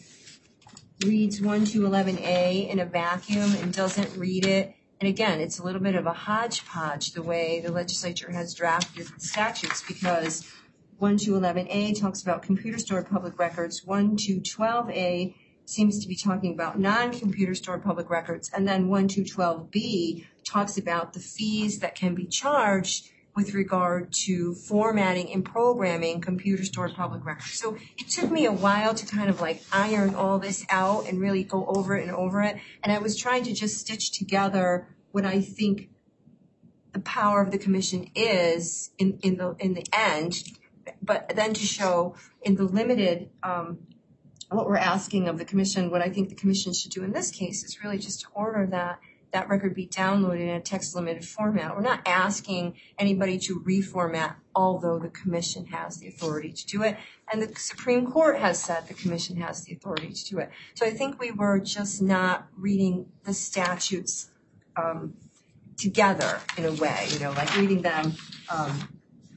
reads one to eleven A in a vacuum and doesn't read it. And again, it's a little bit of a hodgepodge the way the legislature has drafted the statutes, because one to eleven A talks about computer stored public records, one to twelve A seems to be talking about non-computer stored public records, and then one to twelve B talks about the fees that can be charged with regard to formatting and programming computer stored public records. So it took me a while to kind of like iron all this out and really go over it and over it. And I was trying to just stitch together what I think the power of the commission is in, in the in the end, but then to show in the limited um, what we're asking of the commission, what I think the commission should do in this case is really just to order that that record be downloaded in a text-limited format. We're not asking anybody to reformat, although the commission has the authority to do it. And the Supreme Court has said the commission has the authority to do it. So I think we were just not reading the statutes um, together in a way, you know, like reading them. Um,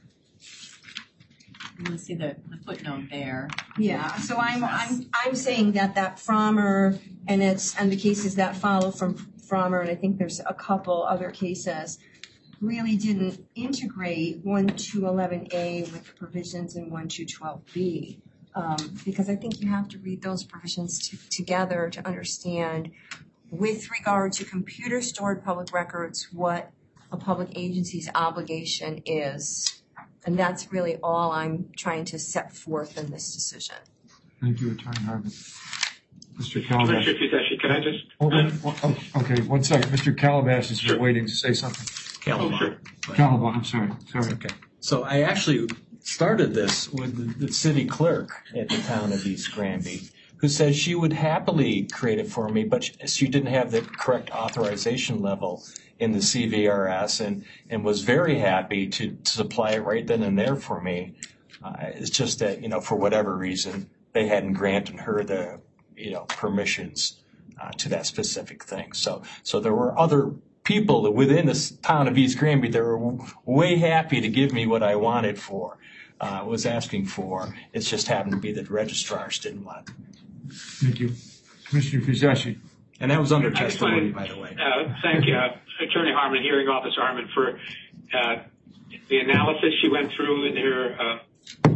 You can see the, the footnote there. Yeah, so I'm I'm I'm saying that that Frommer and it's and the cases that follow from Frommer, and I think there's a couple other cases, really didn't integrate one to eleven A with the provisions in one to twelve B, um, because I think you have to read those provisions t- together to understand, with regard to computer stored public records, what a public agency's obligation is. And that's really all I'm trying to set forth in this decision. Thank you, Attorney Harmon. Mister Calabash. Mister Fuseschi, can I just? Oh, oh, oh, okay, one second. Mister Calabash is Sure. waiting to say something. Calabash. Oh, sure. Calabash, I'm sorry. Sorry. Okay. So I actually started this with the, the city clerk at the town of East Granby, who said she would happily create it for me, but she, she didn't have the correct authorization level in the C V R S, and, and was very happy to, to supply it right then and there for me. Uh, it's just that, you know, for whatever reason, they hadn't granted her the, you know, permissions uh, to that specific thing. So, so there were other people within the town of East Granby that were w- way happy to give me what I wanted for, uh, was asking for. It just happened to be that registrars didn't want it. Thank you. Commissioner Fuseschi. And that was under I just testimony, wanted- by the way. Uh, thank you, uh, Attorney Harmon, Hearing Officer Harmon, for uh, the analysis she went through in her uh,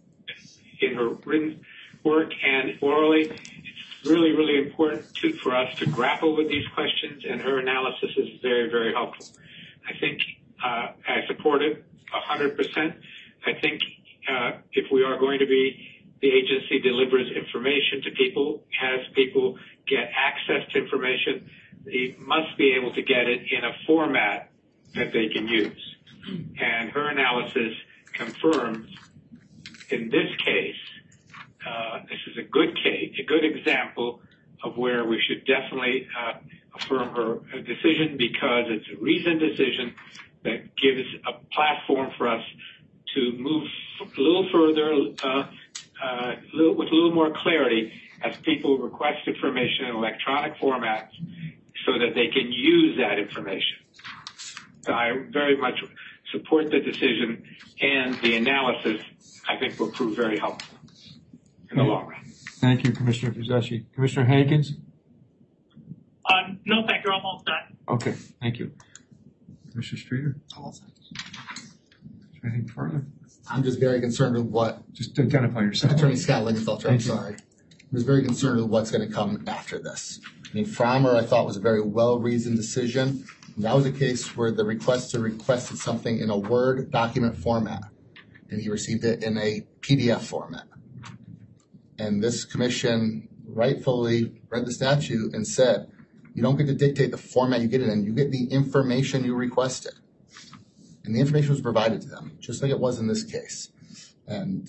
in her written work and orally. It's really, really important to, for us to grapple with these questions, and her analysis is very, very helpful. I think uh, I support it one hundred percent. I think uh, if we are going to be, the agency delivers information to people, has people get access to information, they must be able to get it in a format that they can use. And her analysis confirms, in this case, uh, this is a good case, a good example of where we should definitely uh, affirm her decision, because it's a reasoned decision that gives a platform for us to move a little further, uh, uh, little, with a little more clarity as people request information in electronic formats so that they can use that information. So I very much support the decision, and the analysis, I think, will prove very helpful in the long run. Thank you, Commissioner Fuseschi. Commissioner Hankins? no, thank you. I'm all set. Okay, thank you. Mister Streeter, anything further? I'm just very concerned with what Just identify yourself. Attorney Scott Lingenfelter, I'm Thank you. sorry. I was very concerned with what's going to come after this. I mean, Frommer, I thought, was a very well-reasoned decision. And that was a case where the requester requested something in a Word document format, and he received it in a P D F format. And this commission rightfully read the statute and said, you don't get to dictate the format you get it in, you get the information you requested. And the information was provided to them, just like it was in this case. And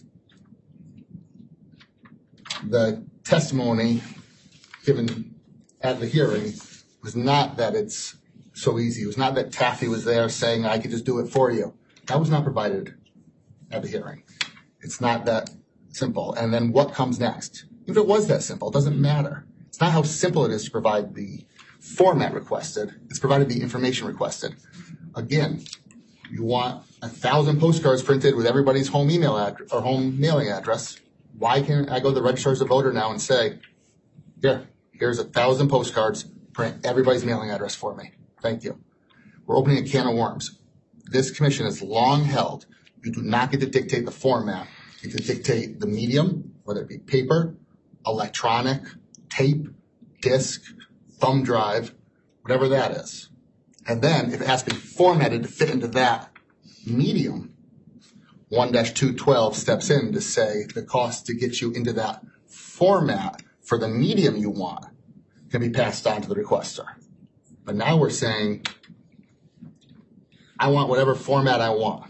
the testimony given at the hearing was not that it's so easy. It was not that Taffy was there saying, I could just do it for you. That was not provided at the hearing. It's not that simple. And then what comes next? If it was that simple, it doesn't matter. It's not how simple it is to provide the format requested. It's provided the information requested. Again, you want a thousand postcards printed with everybody's home email address or home mailing address. Why can't I go to the registrar as a voter now and say, here, here's a thousand postcards, print everybody's mailing address for me. Thank you. We're opening a can of worms. This commission has long held you do not get to dictate the format. You get to dictate the medium, whether it be paper, electronic, tape, disc, thumb drive, whatever that is. And then if it has to be formatted to fit into that medium, one dash two twelve steps in to say the cost to get you into that format for the medium you want can be passed on to the requester. But now we're saying, I want whatever format I want.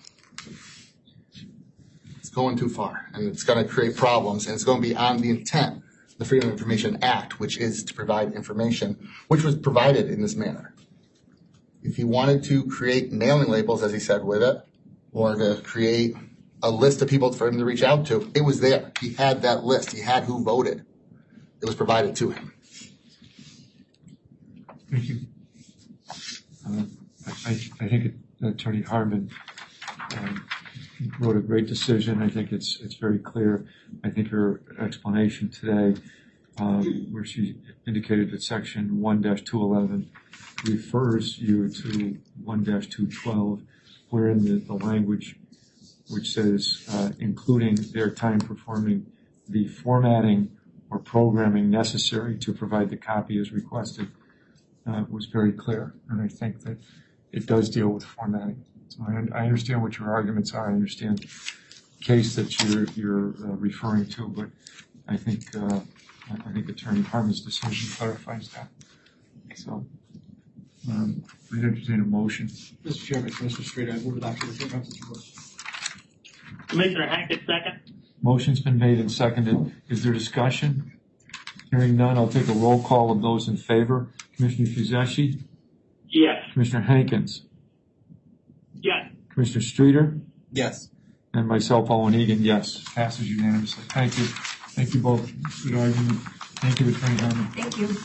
It's going too far, and it's going to create problems, and it's going to be on the intent of the Freedom of Information Act, which is to provide information, which was provided in this manner. If he wanted to create mailing labels, as he said, with it, or to create a list of people for him to reach out to, it was there. He had that list. He had who voted. It was provided to him. Thank you. Uh, I, I think Attorney Harmon uh, wrote a great decision. I think it's it's very clear. I think her explanation today, um, where she indicated that Section one dash two eleven refers you to one dash two twelve, wherein the, the language which says, uh, including their time performing the formatting or programming necessary to provide the copy as requested, uh, was very clear. And I think that it does deal with formatting. So I, I understand what your arguments are. I understand the case that you're, you're uh, referring to, but I think, uh, I think Attorney Harmon's decision clarifies that. So, um, we entertain a motion. Mister Chairman, Mister Streeter, I move adoption of the conference report. Commissioner Hackett, second. Motion's been made and seconded. Is there discussion? Hearing none, I'll take a roll call of those in favor. Commissioner Fuzeschi? Yes. Commissioner Hankins? Yes. Commissioner Streeter? Yes. And myself, Owen Egan, yes. Passes unanimously. Thank you. Thank you both. Good argument. Thank you, Attorney Harmon. Thank you.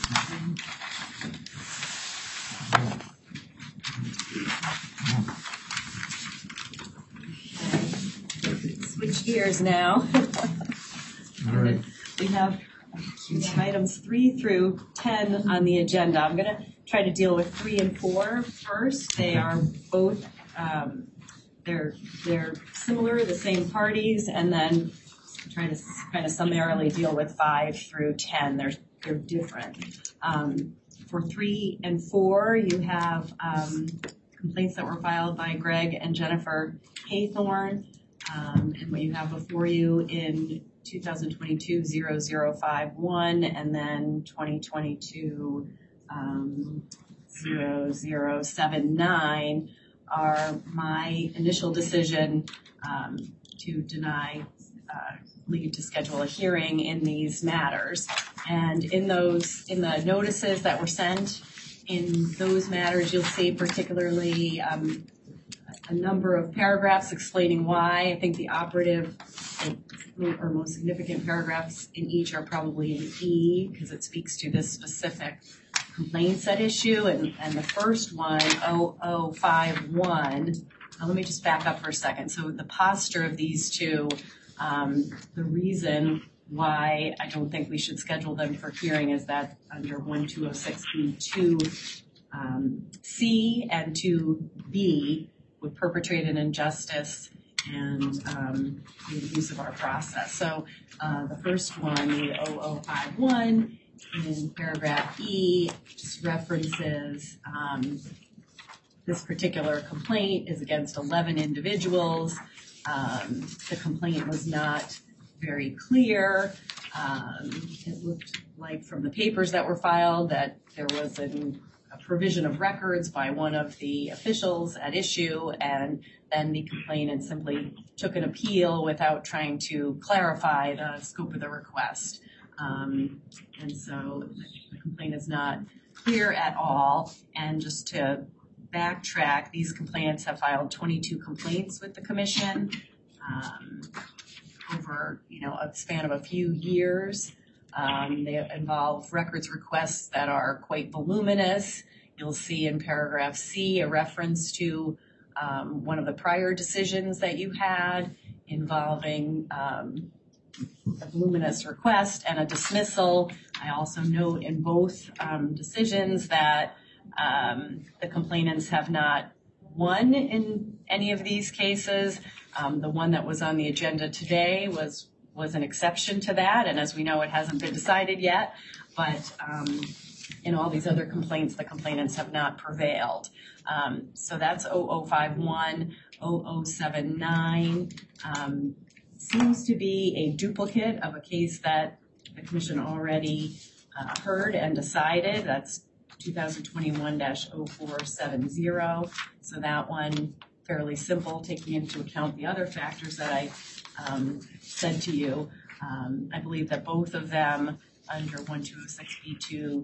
Switch gears now. All right. We have, we have items three through ten on the agenda. I'm going to try to deal with three and four first. They are both um, they're they're similar, the same parties, and then try to kind of summarily deal with five through ten. They're they're different. Um, for three and four, you have um, complaints that were filed by Greg and Jennifer Haythorne. Um, and what you have before you in two thousand twenty-two zero zero five one and then twenty twenty-two um, zero zero seven nine are my initial decision um, to deny uh, leave to schedule a hearing in these matters. And in those, in the notices that were sent in those matters, you'll see particularly um, a number of paragraphs explaining why. I think the operative or most significant paragraphs in each are probably in E because it speaks to this specific complaints at issue. And, and the first one, zero zero five one, now let me just back up for a second. So the posture of these two, um, the reason why I don't think we should schedule them for hearing is that under one two oh six B two um, C and two B would perpetrate an injustice and um, the abuse of our process. So uh, the first one, the oh oh five one, in paragraph E, just references um, this particular complaint is against eleven individuals. Um, the complaint was not very clear. Um, it looked like from the papers that were filed that there was an, a provision of records by one of the officials at issue, and then the complainant simply took an appeal without trying to clarify the scope of the request. Um, and so the complaint is not clear at all. And just to backtrack, these complainants have filed twenty-two complaints with the commission um, over, you know, a span of a few years. Um, they involve records requests that are quite voluminous. You'll see in paragraph C a reference to um, one of the prior decisions that you had involving um, a voluminous request and a dismissal. I also note in both um, decisions that um, the complainants have not won in any of these cases. Um, the one that was on the agenda today was was an exception to that, and as we know, it hasn't been decided yet. But um, in all these other complaints, the complainants have not prevailed. Um, so that's oh oh five one, oh oh seven nine. Um, seems to be a duplicate of a case that the commission already uh, heard and decided. That's two thousand twenty-one dash oh four seven zero. So that one, fairly simple, taking into account the other factors that I um, said to you. Um, I believe that both of them under one two oh six B two,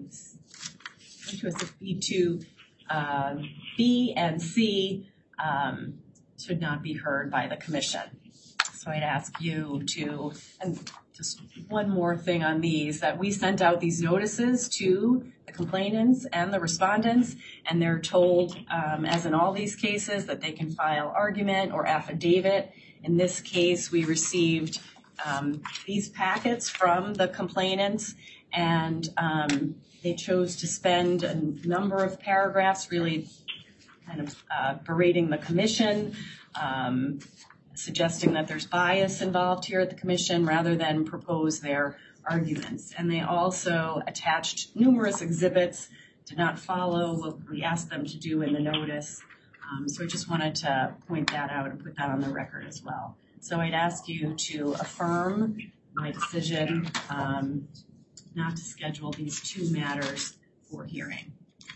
one two oh six B two um, B and C um, should not be heard by the commission. So I'd ask you to, and just one more thing on these, that we sent out these notices to the complainants and the respondents, and they're told, um, as in all these cases, that they can file argument or affidavit. In this case, we received um, these packets from the complainants, and um, they chose to spend a number of paragraphs really kind of uh, berating the commission, um, suggesting that there's bias involved here at the commission rather than propose their arguments. And they also attached numerous exhibits, did not follow what we asked them to do in the notice. Um, so I just wanted to point that out and put that on the record as well. So I'd ask you to affirm my decision um, not to schedule these two matters for hearing.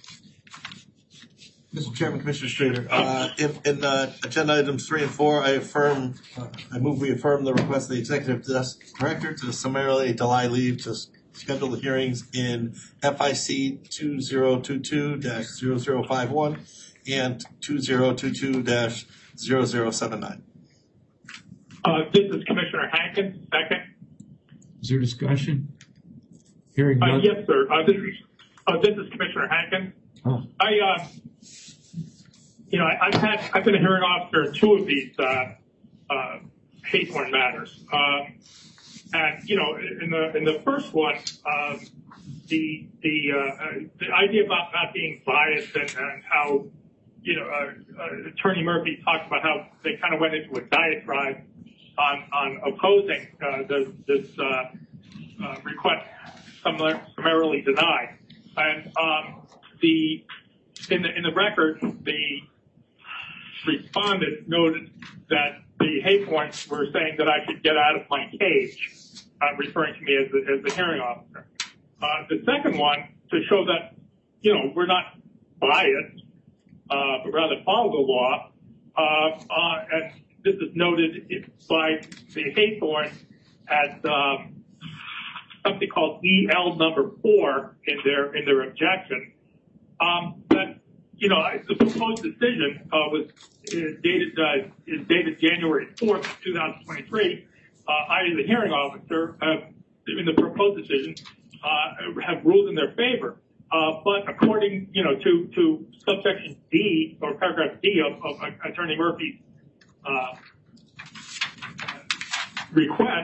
Mister Chairman, Commissioner Streeter, uh, in, in uh, agenda items three and four, I affirm, uh, I move we affirm the request of the executive director to summarily delay leave to schedule the hearings in F I C two zero two two dash zero zero five one and two zero two two dash zero zero seven nine. Uh, this is Commissioner Hankins, second. Is there discussion? Hearing Uh, none. yes, sir. Uh, this, is, uh, this is Commissioner Hankins. Oh. I, uh, you know, I, I've had, I've been a hearing officer in two of these uh, uh, hate-born matters, um, and you know, in the in the first one, um, the the uh, the idea about not being biased and, and how, you know, uh, uh, Attorney Murphy talked about how they kind of went into a diatribe on on opposing uh, the, this uh, uh, request, summarily denied, and um, the in the in the record the respondent noted that the hate points were saying that I should get out of my cage, uh, referring to me as the, as the hearing officer. Uh, the second one, to show that, you know, we're not biased, uh, but rather follow the law, uh, uh, and this is noted by the Haythorn at um, something called E L number four in their in their objection. Um, that, you know, the proposed decision uh, was is dated uh, is dated January fourth, two thousand twenty-three. Uh, I, as the hearing officer, have, in the proposed decision, uh, have ruled in their favor. Uh, but according, you know, to to subsection D or paragraph D of, of Attorney Murphy's uh, request,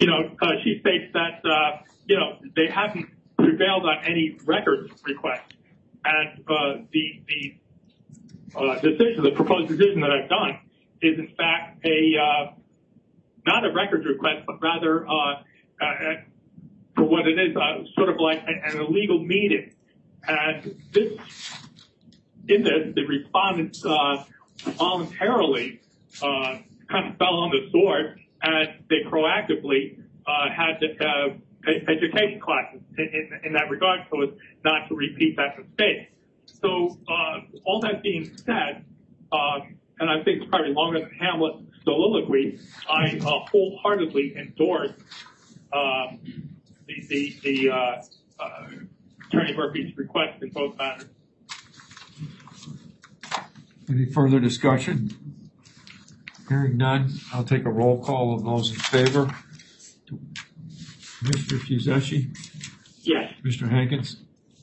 you know, uh, she states that, uh, you know, they haven't prevailed on any records request. And uh, the, the uh, decision, the proposed decision that I've done is in fact a, uh, not a records request, but rather uh, uh, for what it is, uh, sort of like an illegal meeting. And this, in this, the respondents uh, voluntarily uh, kind of fell on the sword, and they proactively uh, had to have education classes in, in, in that regard, so as not to repeat that mistake. So uh, all that being said, um, and I think it's probably longer than Hamlet's soliloquy, I uh, wholeheartedly endorse uh, the, the, the uh, uh, Attorney Murphy's request in both matters. Any further discussion? Hearing none, I'll take a roll call of those in favor. Mister Fuseshi? Yes. Mister Hankins?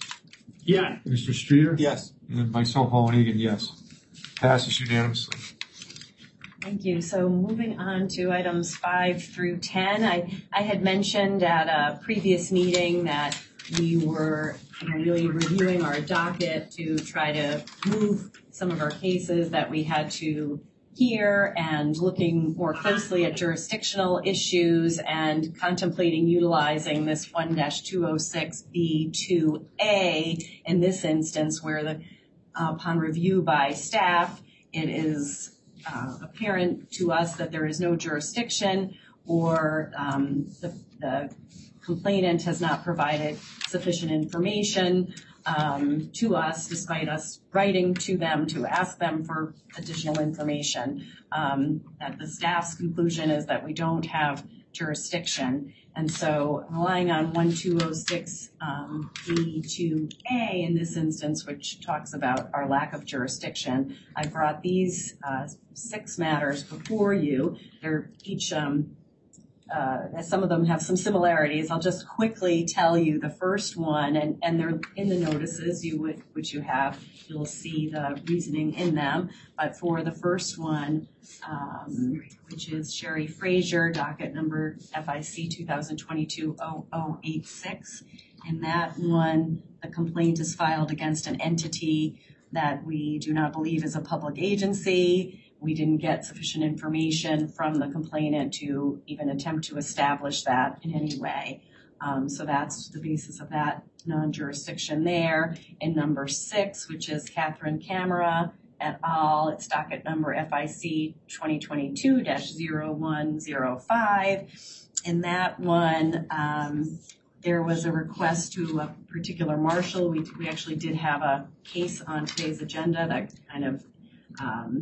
Yes. Mister Streeter? Yes. And myself, Owen Egan, yes. Passes unanimously. Thank you. So moving on to items five through ten, I, I had mentioned at a previous meeting that we were you know, really reviewing our docket to try to move some of our cases that we had to hear and looking more closely at jurisdictional issues and contemplating utilizing this one dash two oh six B two A in this instance where the uh, upon review by staff, it is uh, apparent to us that there is no jurisdiction or um, the, the complainant has not provided sufficient information um, to us, despite us writing to them to ask them for additional information. Um, that the staff's conclusion is that we don't have jurisdiction. And so relying on one two oh six B two A in this instance, which talks about our lack of jurisdiction, I brought these uh, six matters before you. They're each um, Uh, some of them have some similarities. I'll just quickly tell you the first one, and, and they're in the notices you would, which you have. You'll see the reasoning in them. But for the first one, um, which is Sherry Frazier, docket number F I C twenty twenty-two oh oh eight six. In that one, the complaint is filed against an entity that we do not believe is a public agency. We didn't get sufficient information from the complainant to even attempt to establish that in any way. Um, so that's the basis of that non-jurisdiction there. And number six, which is Catherine Camera et al., it's docket number F I C twenty twenty-two dash oh one oh five. In that one, um, there was a request to a particular marshal. We, we actually did have a case on today's agenda that kind of um,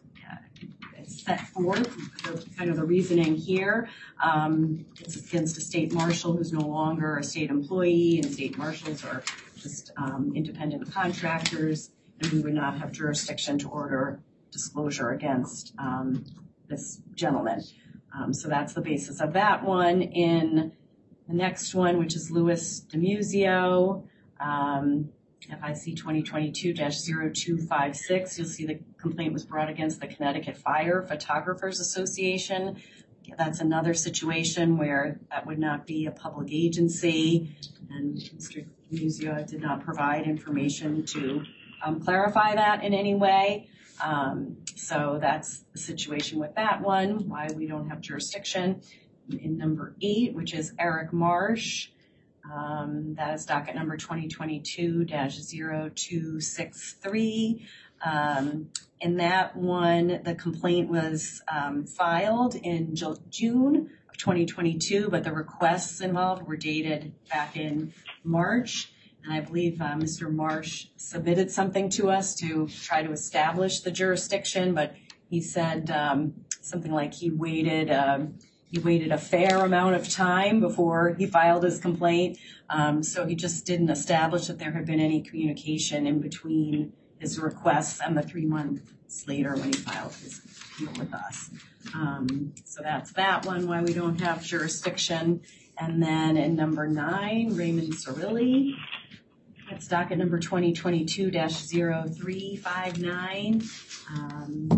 set forth the, kind of the reasoning here. Um, it's against a state marshal who's no longer a state employee, and state marshals are just um, independent contractors, and we would not have jurisdiction to order disclosure against um, this gentleman. Um, so that's the basis of that one. In the next one, which is Louis DeMuzio, um, F I C twenty twenty-two dash oh two five six, you'll see the complaint was brought against the Connecticut Fire Photographers Association. That's another situation where that would not be a public agency, and Mister DeMuzio did not provide information to um, clarify that in any way. Um, so that's the situation with that one, why we don't have jurisdiction. In number eight, which is Eric Marsh, Um, that is docket number twenty twenty-two dash oh two six three. Um, in that one, the complaint was um, filed in June of twenty twenty-two, but the requests involved were dated back in March. And I believe uh, Mister Marsh submitted something to us to try to establish the jurisdiction, but he said um, something like he waited um, He waited a fair amount of time before he filed his complaint. Um, so he just didn't establish that there had been any communication in between his requests and the three months later when he filed his appeal with us. Um, so that's that one, why we don't have jurisdiction. And then in number nine, Raymond Cirilli. That's docket number twenty twenty-two dash oh three five nine. Um,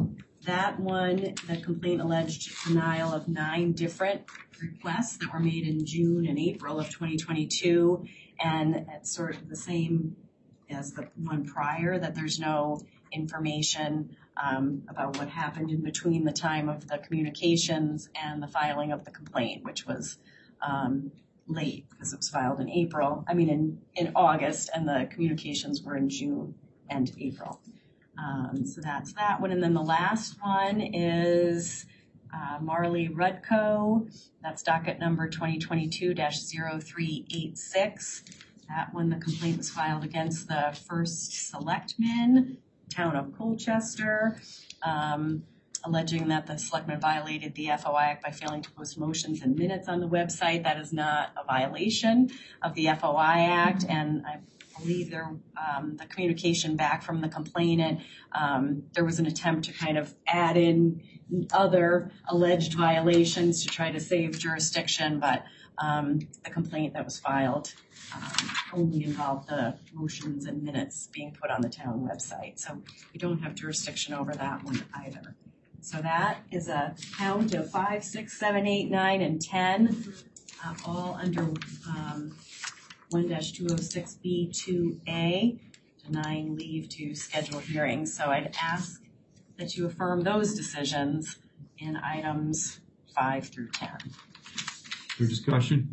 that one, the complaint alleged denial of nine different requests that were made in June and April of twenty twenty-two. And it's sort of the same as the one prior, that there's no information um, about what happened in between the time of the communications and the filing of the complaint, which was um, late because it was filed in April, I mean in, in August, and the communications were in June and April. Um, so that's that one. And then the last one is uh, Marley Rudko. That's docket number twenty twenty-two dash zero three eight six. That one, the complaint was filed against the first selectman, town of Colchester, um, alleging that the selectman violated the F O I Act by failing to post motions and minutes on the website. That is not a violation of the F O I Act, and I believe there, um, the communication back from the complainant, um, there was an attempt to kind of add in other alleged violations to try to save jurisdiction, but um, the complaint that was filed um, only involved the motions and minutes being put on the town website. So we don't have jurisdiction over that one either. So that is a count of five, six, seven, eight, nine, and ten, uh, all under um, one dash two oh six B two A, denying leave to schedule hearings. So I'd ask that you affirm those decisions in items five through ten. For discussion?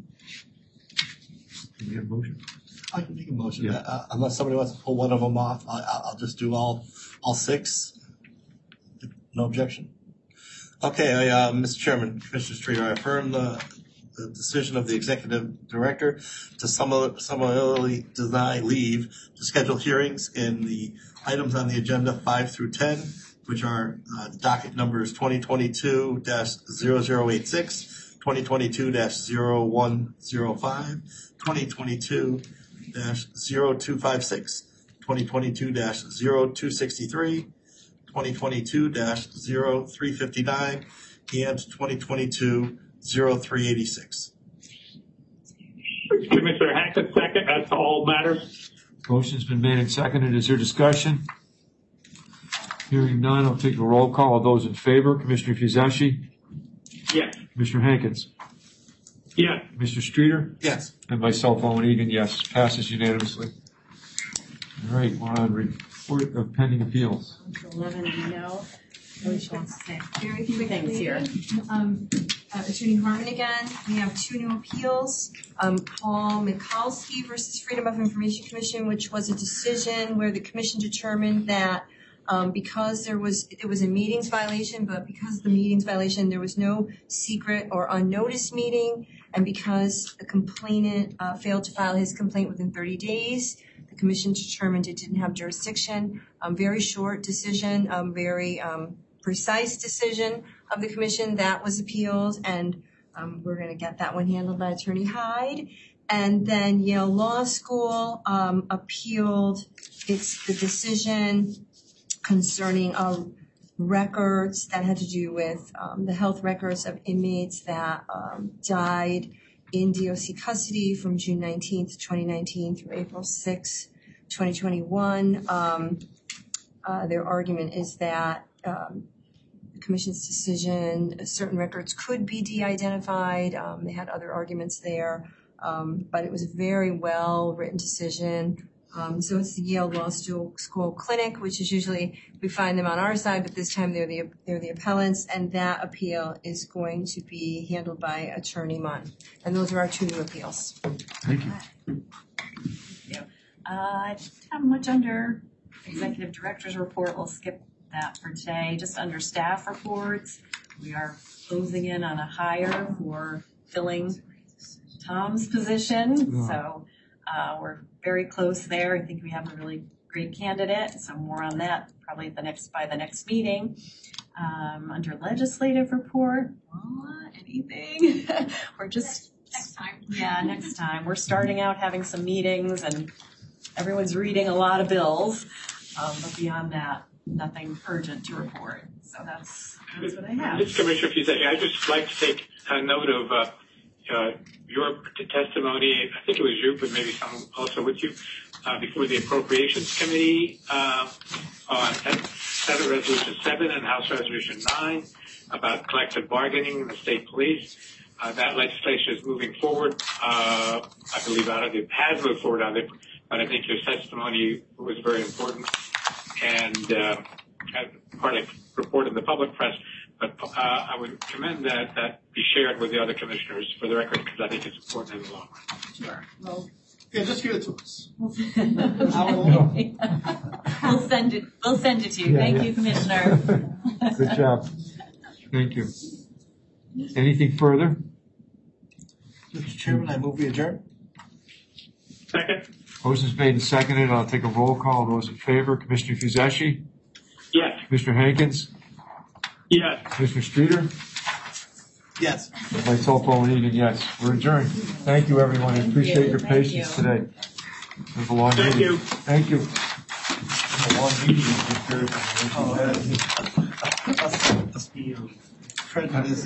Can we have a motion? I can make a motion. Yeah. Uh, unless somebody wants to pull one of them off, I, I- I'll just do all, all six. No objection. Okay, I, uh, Mister Chairman, Commissioner Streeter, I affirm the, the decision of the executive director to summa- summarily deny leave to schedule hearings in the items on the agenda five through ten, which are uh, docket numbers twenty twenty-two dash zero zero eight six, twenty twenty-two dash zero one zero five, twenty twenty-two dash zero two five six, twenty twenty-two dash zero two sixty-three, twenty twenty-two dash zero three fifty-nine, and twenty twenty-two zero three eighty-six. Commissioner Hackett, second, as to all matters. Motion's been made and seconded. Is there discussion? Hearing none, I'll take a roll call. All those in favor, Commissioner Fuzashi, Yes. Commissioner Hankins, Yes. Mister Streeter, Yes. and myself, Owen Egan, yes. Passes unanimously. All right, we're on report of pending appeals. eleven, you know, Alicia wants to say Very two things here. Um, uh, Attorney Harmon again. We have two new appeals. Um, Paul Mikulski versus Freedom of Information Commission, which was a decision where the commission determined that um, because there was it was a meetings violation, but because of the meetings violation, there was no secret or unnoticed meeting, and because the complainant uh, failed to file his complaint within thirty days, the commission determined it didn't have jurisdiction. Um, very short decision, um, very um, precise decision of the commission that was appealed, and um, we're going to get that one handled by Attorney Hyde. And then Yale Law School um, appealed it's the decision concerning uh, records that had to do with um, the health records of inmates that um, died in D O C custody from June nineteenth, twenty nineteen through April sixth, twenty twenty-one. Um, uh, their argument is that um, the commission's decision, certain records could be de-identified. Um, they had other arguments there, um, but it was a very well-written decision. Um, so it's the Yale Law School Clinic, which is usually, we find them on our side, but this time they're the, they're the appellants, and that appeal is going to be handled by Attorney Munn. And those are our two new appeals. Thank you. Yeah. Uh, I don't have much under executive director's report. We'll skip that for today. Just under staff reports, we are closing in on a hire for filling Tom's position. So uh, we're very close there. I think we have a really great candidate. So more on that probably the next by the next meeting. Um, under legislative report, uh, anything? We're just Next time. Yeah, next time. We're starting out having some meetings and everyone's reading a lot of bills. Um, but beyond that, nothing urgent to report. So that's, that's what I have. This Commissioner Fusay, I'd just like to take a note of uh, uh, your testimony, I think it was you, but maybe someone also with you, uh, before the Appropriations Committee uh, on Senate Resolution seven and House Resolution nine about collective bargaining in the state police. Uh, that legislation is moving forward. Uh, I believe out of it has moved forward on it, but I think your testimony was very important and uh, part of report in the public press. But uh, I would recommend that that be shared with the other commissioners for the record because I think it's important in the long run. Sure. Well, Yeah, just give it to us. we'll send it. We'll send it to you. Yeah, Thank yeah. you, Commissioner. Good job. Thank you. Anything further? Mister Chairman, I move we adjourn. Second? Motion's made and seconded. I'll take a roll call. Those in favor, Commissioner Fuseshi, Yes. Commissioner Hankins, Yes. Commissioner Streeter, Yes. myself, Owen Egan, yes. We're adjourned. Thank you, everyone. I Thank appreciate you. your Thank patience you. today. It was a long Thank meeting. you. Thank you. A long meeting. Oh, that is- Prejudice.